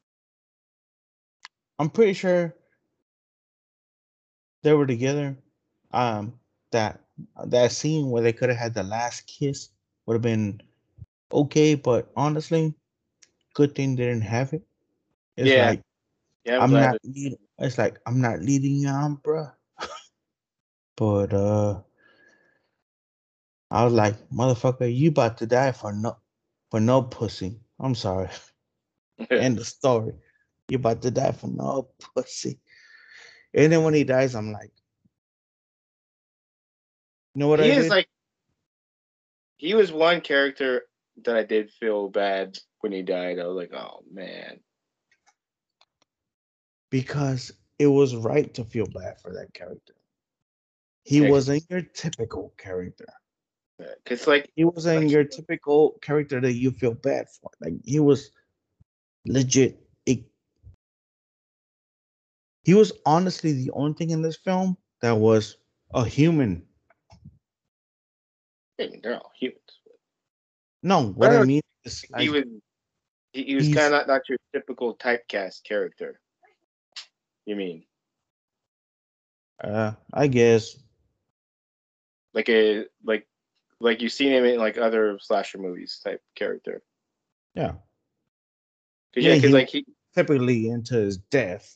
I'm pretty sure they were together. Um, that that scene where they could have had the last kiss would have been okay, but honestly, good thing they didn't have it. It's Yeah, like yeah, I'm I'm glad not that. lead, it's like I'm not leading you on, bruh. But uh I was like, motherfucker, you about to die for no for no pussy. I'm sorry. End the story. You about to die for no pussy. And then when he dies, I'm like, you know what He I is did? like he was one character that I did feel bad when he died. I was like, oh man. Because it was right to feel bad for that character. He Yeah, wasn't your typical character. because like He wasn't like your typical character that you feel bad for. Like he was legit. A, he was honestly the only thing in this film that was a human. I mean, they're all humans. No, But what I I know mean is he like was he, he was kind he's of not, not your typical typecast character. You mean uh I guess like a like like you've seen him in like other slasher movies type character. yeah. Cause yeah, Yeah, cause he like was he typically into his death.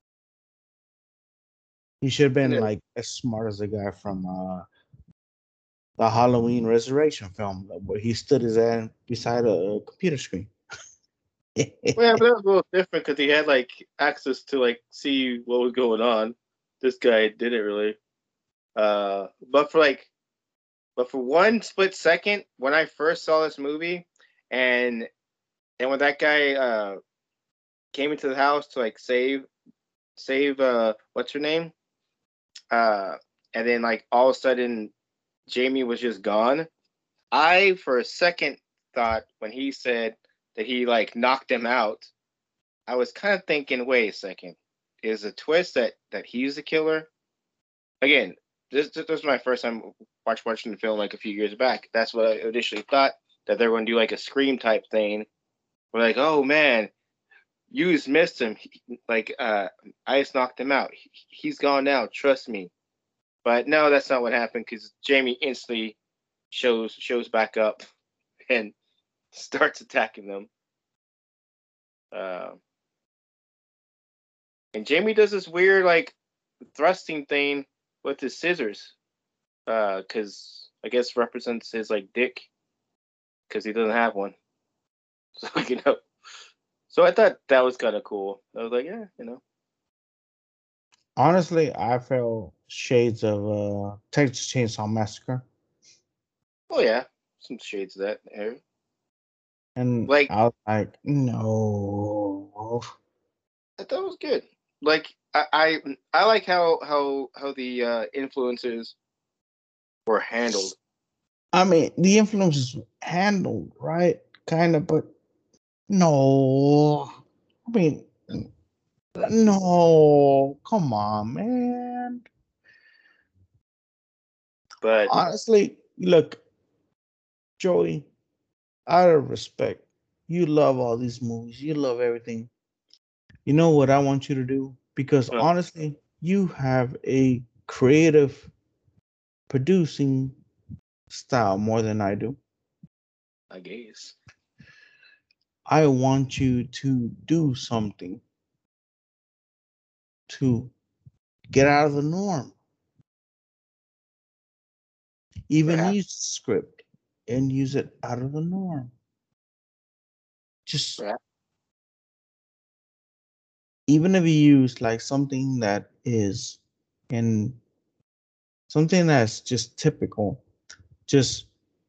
He should have been yeah, like as smart as the guy from uh the Halloween Resurrection film where he stood his ass beside a computer screen. well, yeah, but that was a little different because he had like access to like see what was going on. This guy didn't really. Uh, but for like, but for one split second, when I first saw this movie, and and when that guy uh came into the house to like save save uh what's her name uh and then like all of a sudden Jamie was just gone. I for a second thought when he said that he like knocked him out, I was kind of thinking, wait a second, is the twist that that he's the killer? Again, this this was my first time watch, watching the film like a few years back. That's what I initially thought, that they were going to do like a Scream type thing. We're like, oh man, you just missed him. He, like uh, I just knocked him out. He, he's gone now. Trust me. But no, that's not what happened because Jamie instantly shows shows back up and starts attacking them. Uh, and Jamie does this weird like thrusting thing with his scissors, because uh, I guess represents his like dick because he doesn't have one. So you know, so I thought that was kind of cool. I was like, yeah, you know, Honestly, I felt shades of uh Texas Chainsaw Massacre. oh yeah, some shades of that area. And Like I was like, no. I thought it was good. Like I I, I like how how how the uh, influences were handled. I mean, the influence is handled right, kind of, but no. I mean, no. Come on, man. But Honestly, look, Joey, out of respect, you love all these movies, you love everything. You know what I want you to do? Because uh, honestly, you have a creative producing style more than I do. I guess. I want you to do something to get out of the norm. Even Perhaps. use the script and use it out of the norm. Just Perhaps. even if you use like something that is in something that's just typical, just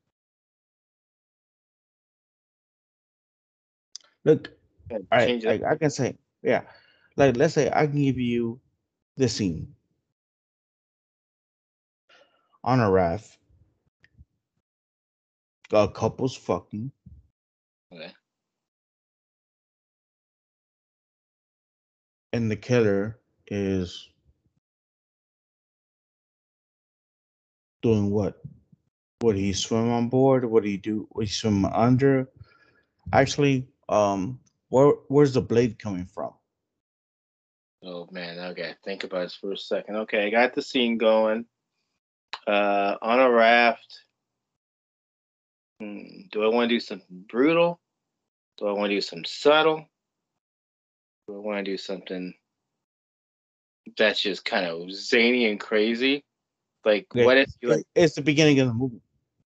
look. Yeah, I, change it I up. I can say, yeah, like let's say I can give you the scene on a raft, a couple's fucking, Okay. and the killer is doing what? Would he swim on board? Would he do? Would he swim under? Actually, um, where where's the blade coming from? Oh man. Okay. Think about this for a second. Okay, I got the scene going. Uh, on a raft. Hmm, do I want to do something brutal? Do I want to do something subtle? Do I want to do something that's just kind of zany and crazy? Like, Okay, what if you like? it- it's the beginning of the movie.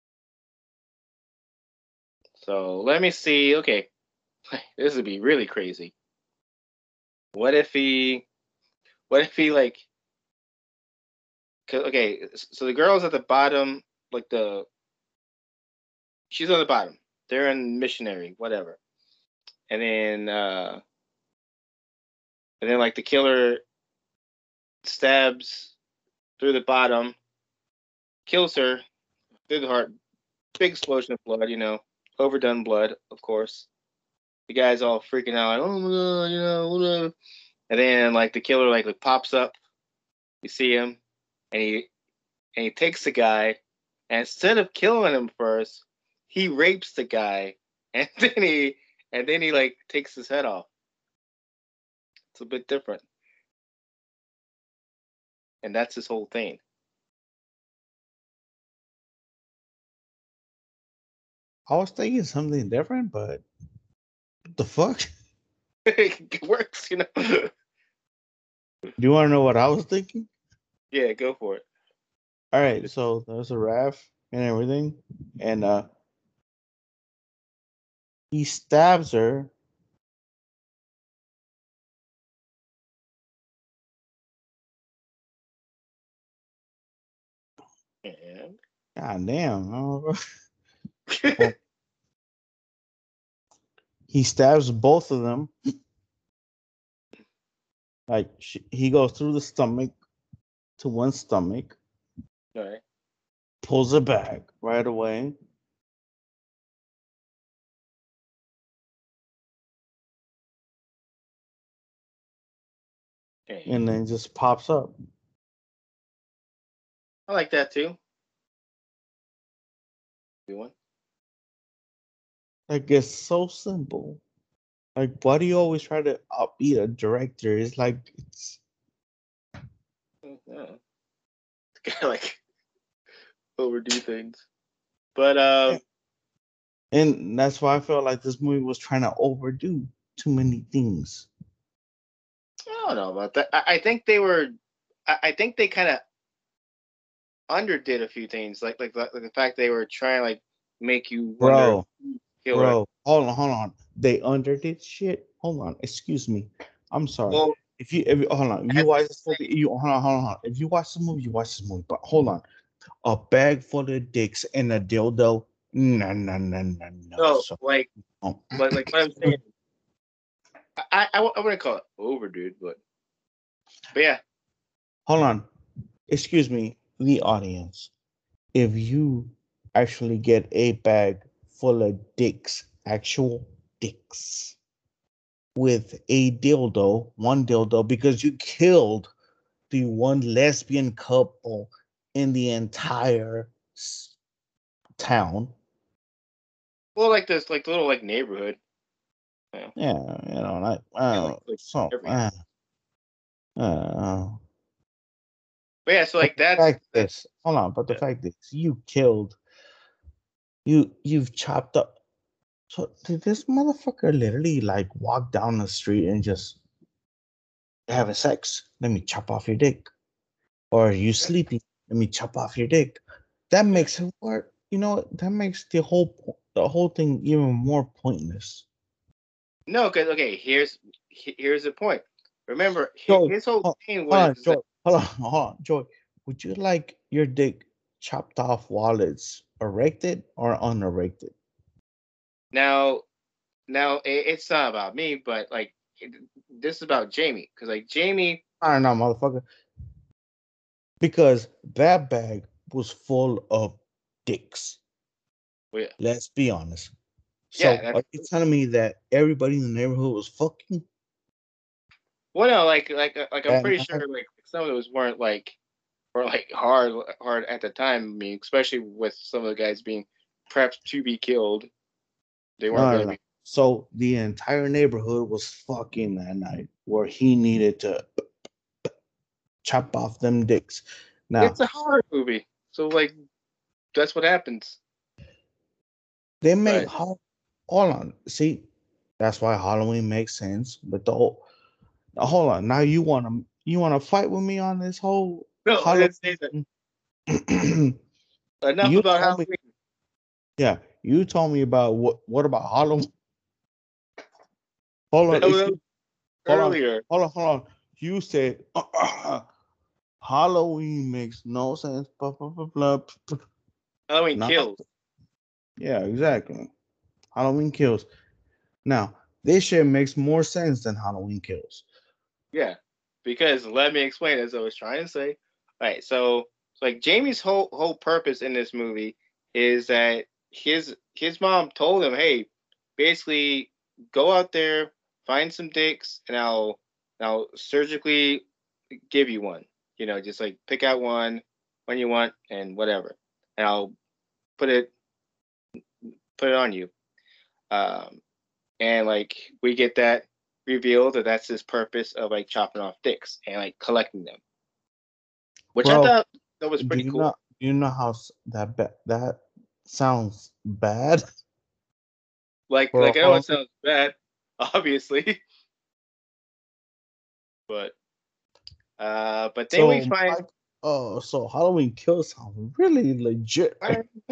So let me see. Okay, this would be really crazy. What if he? What if he like? 'Cause- okay, so the girl's at the bottom, like the she's on the bottom. They're in missionary, whatever. And then, uh and then like the killer stabs through the bottom, kills her through the heart. Big explosion of blood, you know, overdone blood, of course. The guy's all freaking out, like, oh my god, you know, whatever. And then like the killer like, like pops up. You see him, and he and he takes the guy, and instead of killing him first, he rapes the guy, and then he and then he like takes his head off. It's a bit different, and that's his whole thing. I was thinking something different, but what the fuck? It works, you know. Do you want to know what I was thinking? Yeah, go for it. All right, so there's a raft and everything, and uh, he stabs her. And God damn! I don't know. Well, he stabs both of them. Like she, he goes through the stomach to one stomach, all right. pulls it back right away, and And then just pops up. I like that too. Good one. Like it's so simple. Like why do you always try to outbeat a director? It's like it's Yeah. Kind of like overdo things, but um, and that's why I felt like this movie was trying to overdo too many things. I don't know about that. I, I think they were. I, I think they kind of underdid a few things, like like the, like the fact they were trying to like make you wonder Bro, who killed her. bro, hold on, hold on. They underdid shit. Hold on, excuse me. I'm sorry. Well, If you if you, hold on, if you at the watch this movie, you hold on, hold on, hold on. If you watch the movie, you watch this movie. But hold on, a bag full of dicks and a dildo. No, no, no, no, no. no, So, like oh. like like what I'm saying. I I, I wouldn't call it overdude, but but yeah. Hold on. Excuse me, the audience. If you actually get a bag full of dicks, actual dicks, with a dildo, one dildo, because you killed the one lesbian couple in the entire s- town. Well, like this, like little like neighborhood. Yeah, Yeah, you know, like, yeah, like, uh, like so, every uh, house. uh, But yeah, so but like the that's fact that's is, hold on, but the yeah. fact is, you killed, you, you've chopped up. So did this motherfucker literally like walk down the street and just having sex? Let me chop off your dick. Or are you sleeping? Let me chop off your dick. That makes it work. You know, that makes the whole po- the whole thing even more pointless. No, because okay, here's he- here's the point. Remember, hi- Joy, his whole hold, thing hold was on, that Joy. Hold on, hold on, Joy. Would you like your dick chopped off while it's erected or unerected? now now it, it's not about me, but like it, this is about Jamie because like Jamie, I don't know, motherfucker. Because that bag was full of dicks. well, Let's be honest. yeah, So that's are you telling me that everybody in the neighborhood was fucking well, no, like like uh, like I'm that pretty night? sure like some of those weren't like were like hard hard at the time. I mean, especially with some of the guys being prepped to be killed, they weren't No, no, gonna no. be. So the entire neighborhood was fucking that night where he needed to chop off them dicks. Now, It's a horror movie, so like that's what happens. they make But ho- hold on. See, that's why Halloween makes sense. But the whole now, hold on. Now you wanna you wanna fight with me on this whole no, I didn't say that. Halloween? Enough You about told me, Halloween. yeah, you told me about what what about Halloween? Hold That on, was excuse hold on, earlier. hold on, hold on. You said Halloween makes no sense. Blah, blah, blah, blah, blah. Halloween Now, kills. yeah, exactly. Halloween kills. Now, this shit makes more sense than Halloween kills. Yeah, because let me explain as I was trying to say. All right, so like Jamie's whole whole purpose in this movie is that his his mom told him, "Hey, basically go out there, find some dicks, and I'll I'll surgically give you one. You know, just like pick out one when you want and whatever, and I'll put it put it on you." Um, and like we get that revealed that that's his purpose of like chopping off dicks and like collecting them, which I Bro, thought that was do pretty you cool. know do you know how s- that ba- that sounds bad Like for a like I know it Halloween? sounds bad, obviously, but uh, but then we So, find Mike, uh, so Halloween kills sounds really legit.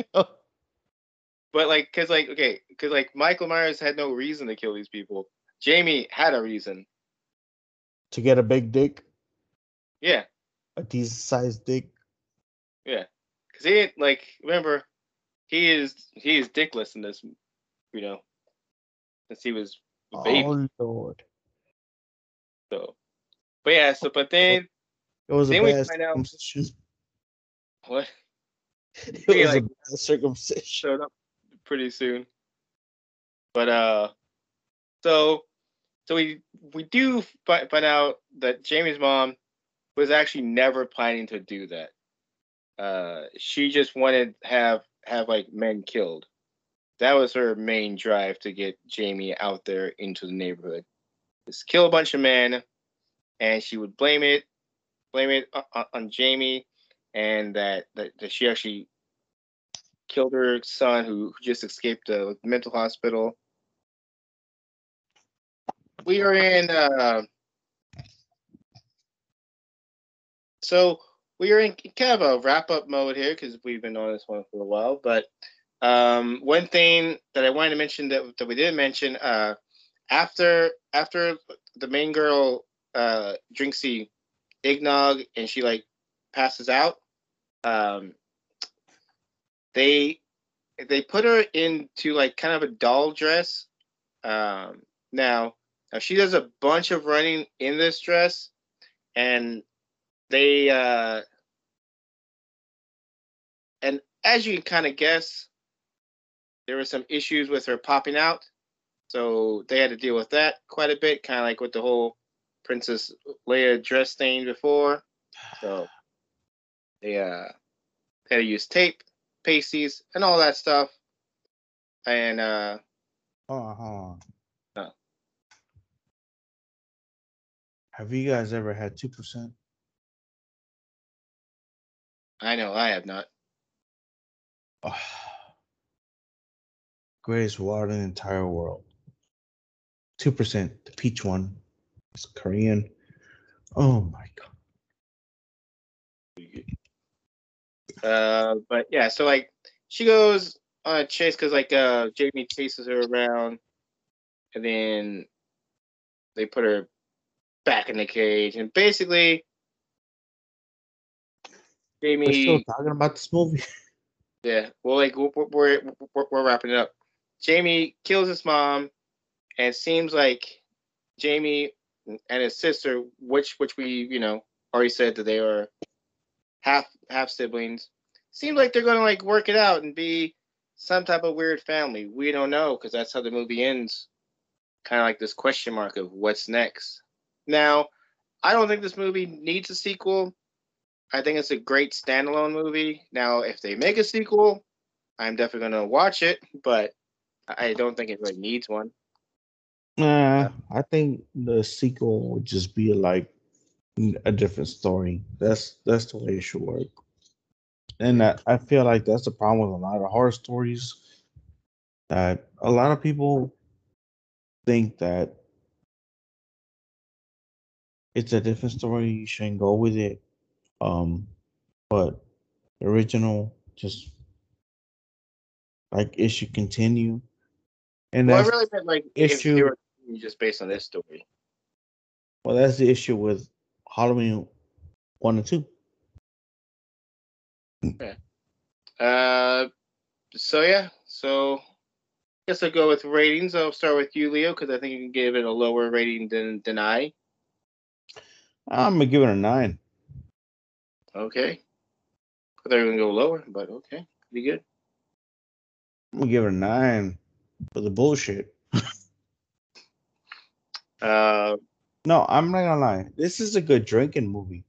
but like because like okay because like Michael Myers had no reason to kill these people. Jamie had a reason. To get a big dick, Yeah, a decent sized dick. yeah, because he like remember he is he is dickless in this, you know, since he was a baby. Oh Lord, So, but yeah, so but it then was a then we bad find out circumcision. what It we was a like bad circumcision. showed up pretty soon. But uh, so so we we do fi- find out that Jamie's mom was actually never planning to do that. Uh, she just wanted to have have like men killed. That was her main drive to get Jamie out there into the neighborhood. Just kill a bunch of men, and she would blame it blame it on, on Jamie, and that, that that she actually killed her son who, who just escaped the mental hospital. We are in uh, so we are in kind of a wrap up mode here because we've been on this one for a while. But um, one thing that I wanted to mention that, that we didn't mention uh, after after the main girl uh, drinks the eggnog and she like passes out, um, they they put her into like kind of a doll dress. Um, now, now she does a bunch of running in this dress, and they uh, and as you can kind of guess, there were some issues with her popping out, so they had to deal with that quite a bit, kind of like with the whole Princess Leia dress thing before. So they uh, had to use tape, pasties, and all that stuff. And uh, Uh-huh. uh, Have you guys ever had two percent? I know I have not. greatest water in the entire world. Two percent, the peach one. It's Korean. Oh my god. Uh, but yeah, so like she goes on a chase because like uh Jamie chases her around, and then they put her back in the cage, and basically We're still Jamie, talking about this movie. yeah, well, like we're we're, we're, we're wrapping it up. Jamie kills his mom, and it seems like Jamie and his sister, which which we you know already said that they are half half siblings, seems like they're gonna like work it out and be some type of weird family. We don't know because that's how the movie ends. Kind of like this question mark of what's next. Now, I don't think this movie needs a sequel. I think it's a great standalone movie. Now, if they make a sequel, I'm definitely gonna watch it, but I don't think it really needs one. Nah, I think the sequel would just be like a different story. That's that's the way it should work. And I, I feel like that's the problem with a lot of horror stories. That a lot of people think that it's a different story, you shouldn't go with it. Um, but the original just like it should continue. And Well, I that's really meant like the if they issue. were just based on this story. Well, that's the issue with Halloween one and two. Okay. Uh, so yeah, so I guess I'll go with ratings. I'll start with you, Leo, because I think you can give it a lower rating than than I. I'm gonna give it a nine. Okay. I thought you were gonna go lower, but okay, be good. I'm gonna give it a nine for the bullshit. Uh, No, I'm not gonna lie. This is a good drinking movie.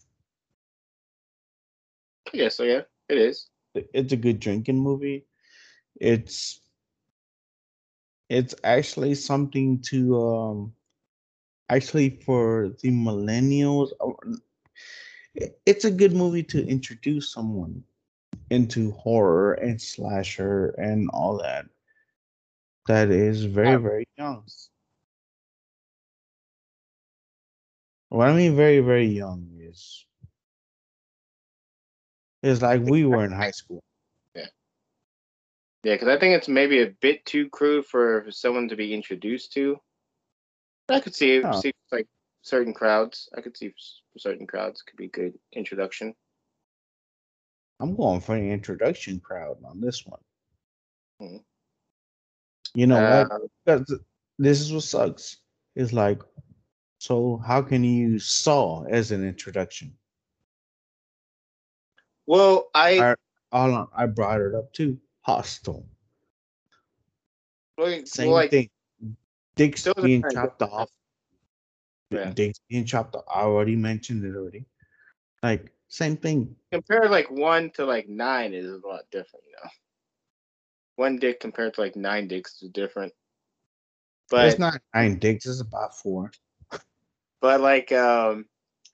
yeah, so yeah, it is. It's a good drinking movie. It's it's actually something to um actually for the millennials. uh, it- It's a good movie to introduce someone into horror and slasher and all that. That is very Uh, very young. What I mean very very young is is like we were in high school. yeah, yeah, because I think it's maybe a bit too crude for someone to be introduced to. I could see No, see like certain crowds. I could see for certain crowds could be good introduction. I'm going for the introduction crowd on this one. Hmm. You know Uh, what? Because this is what sucks. It's like, so how can you use Saw as an introduction? well, I I all on, I brought it up too. Hostel. well, well, Same like thing. Dicks those are being kind of chopped different. off. Yeah, Dicks being chopped off. I already mentioned it already. Like, same thing. compare like one to like nine is a lot different. You know, one dick compared to like nine dicks is different. It's But not nine dicks, it's about four. but like um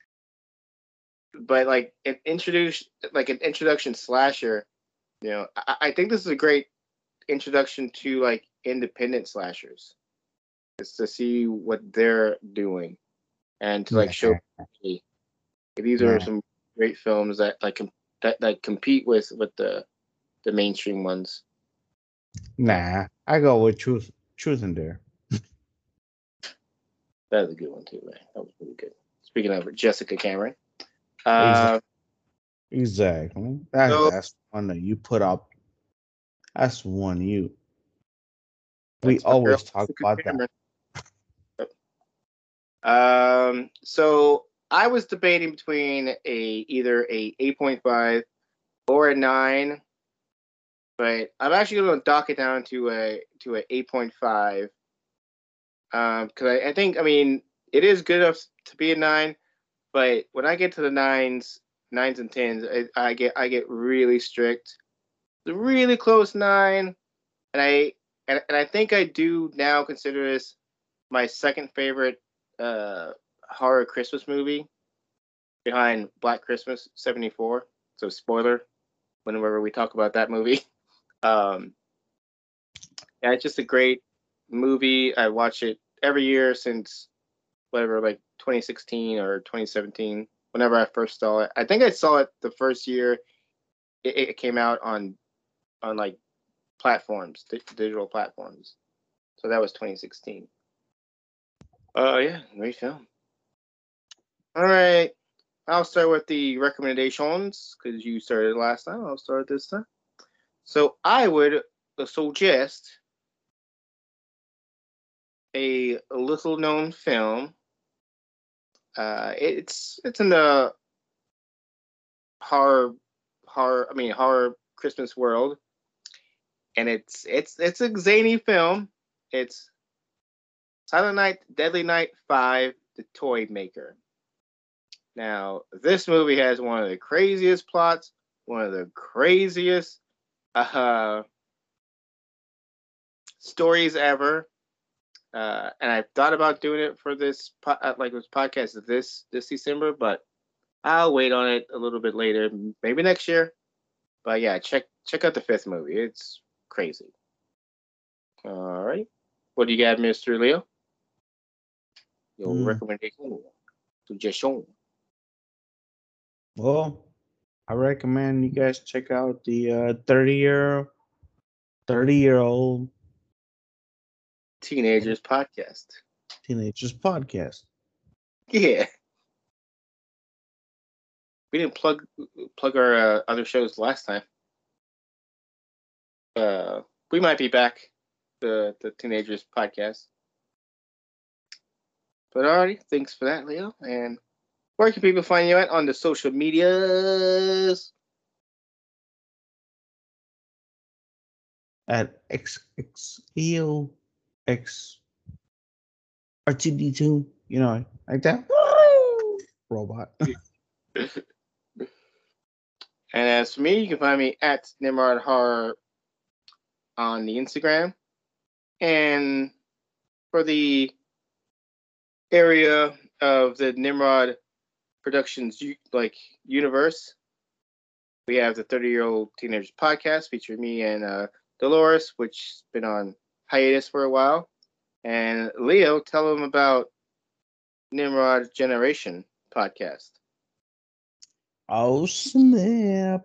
but like an introduce like an introduction slasher, you know, I, I think this is a great introduction to like independent slashers. It's to see what they're doing and to like show Nah, hey, these are nah, some great films that like com- that that compete with with the the mainstream ones. nah. I go with truth truth in there. That was a good one too, man. That was really good. Speaking of Jessica Cameron, Exactly. uh, Exactly. That's so that's one that you put up. That's one you. We that's my girl always talk Jessica about that. Cameron. Um, so I was debating between a either a eight point five or a nine, but I'm actually going to dock it down to a to a eight point five. Um, because I, I think I mean it is good enough to be a nine, but when I get to the nines, nines and tens, I, I get I get really strict. It's a really close nine, and I and, and I think I do now consider this my second favorite uh horror Christmas movie behind Black Christmas seventy-four. So spoiler whenever we talk about that movie. Um Yeah, it's just a great movie. I watch it every year since whatever, like twenty sixteen or twenty seventeen. Whenever I first saw it, I think I saw it the first year it, it came out on on like platforms, di- digital platforms. So that was twenty sixteen. Oh uh, yeah, great film. All right, I'll start with the recommendations because you started last time. I'll start this time. So I would suggest a little known film. Uh, it's it's in the horror horror I mean horror Christmas world, and it's it's it's a zany film. It's Silent Night, Deadly Night five, The Toy Maker. Now, this movie has one of the craziest plots, one of the craziest uh, stories ever. Uh, and I thought about doing it for this po- uh, like this podcast this this December, but I'll wait on it a little bit later, maybe next year. But yeah, check check out the fifth movie. It's crazy. All right, what do you got, Mister Leo? Your Mm. recommendation, suggestion. Well, I recommend you guys check out the uh, thirty year thirty year old Teenagers podcast. teenagers podcast. Yeah, we didn't plug plug our uh, other shows last time. Uh, we might be back, the the Teenagers podcast. But alrighty, thanks for that, Leo. And where can people find you at on the social medias? At X X E O X R two D two, you know, like that. Robot. And as for me, you can find me at Nimrod Horror on the Instagram. And for the area of the Nimrod Productions like universe, we have the thirty Year Old Teenagers podcast featuring me and uh, Dolores, which has been on hiatus for a while. And Leo, tell them about Nimrod Generation podcast. Oh snap!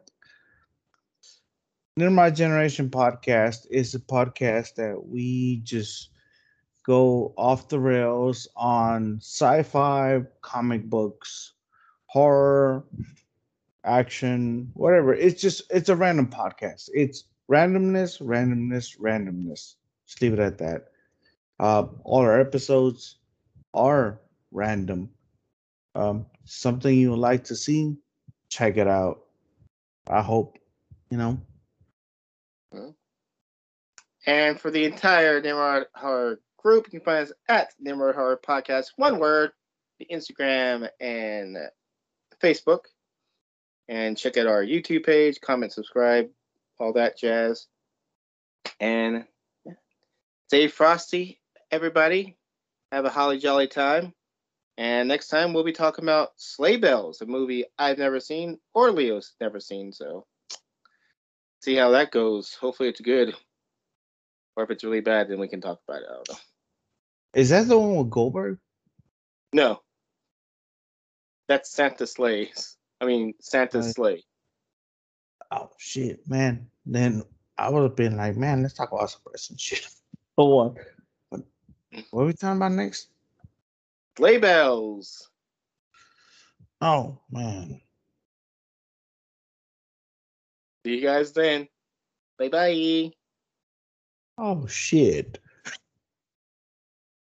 Nimrod Generation podcast is a podcast that we just go off the rails on sci-fi, comic books, horror, action, whatever. It's just it's a random podcast. It's randomness, randomness, randomness. Just leave it at that. Uh, all our episodes are random. Um, something you would like to see, check it out. I hope, you know. And for the entire Nimrod Horror group, you can find us at Nimrod Horror Podcast, one word, the Instagram and Facebook. And check out our YouTube page, comment, subscribe, all that jazz. And stay frosty, everybody. Have a holly jolly time. And next time we'll be talking about Sleigh Bells, a movie I've never seen or Leo's never seen. So see how that goes. Hopefully it's good. Or if it's really bad, then we can talk about it. I don't know. Is that the one with Goldberg? No. That's Santa Sleighs. I mean, Santa's Uh, sleigh. Oh shit, man. Then I would have been like, man, let's talk about some wrestling shit. For what? What are we talking about next? Sleigh Bells. Oh man. See you guys then. Bye bye. Oh shit.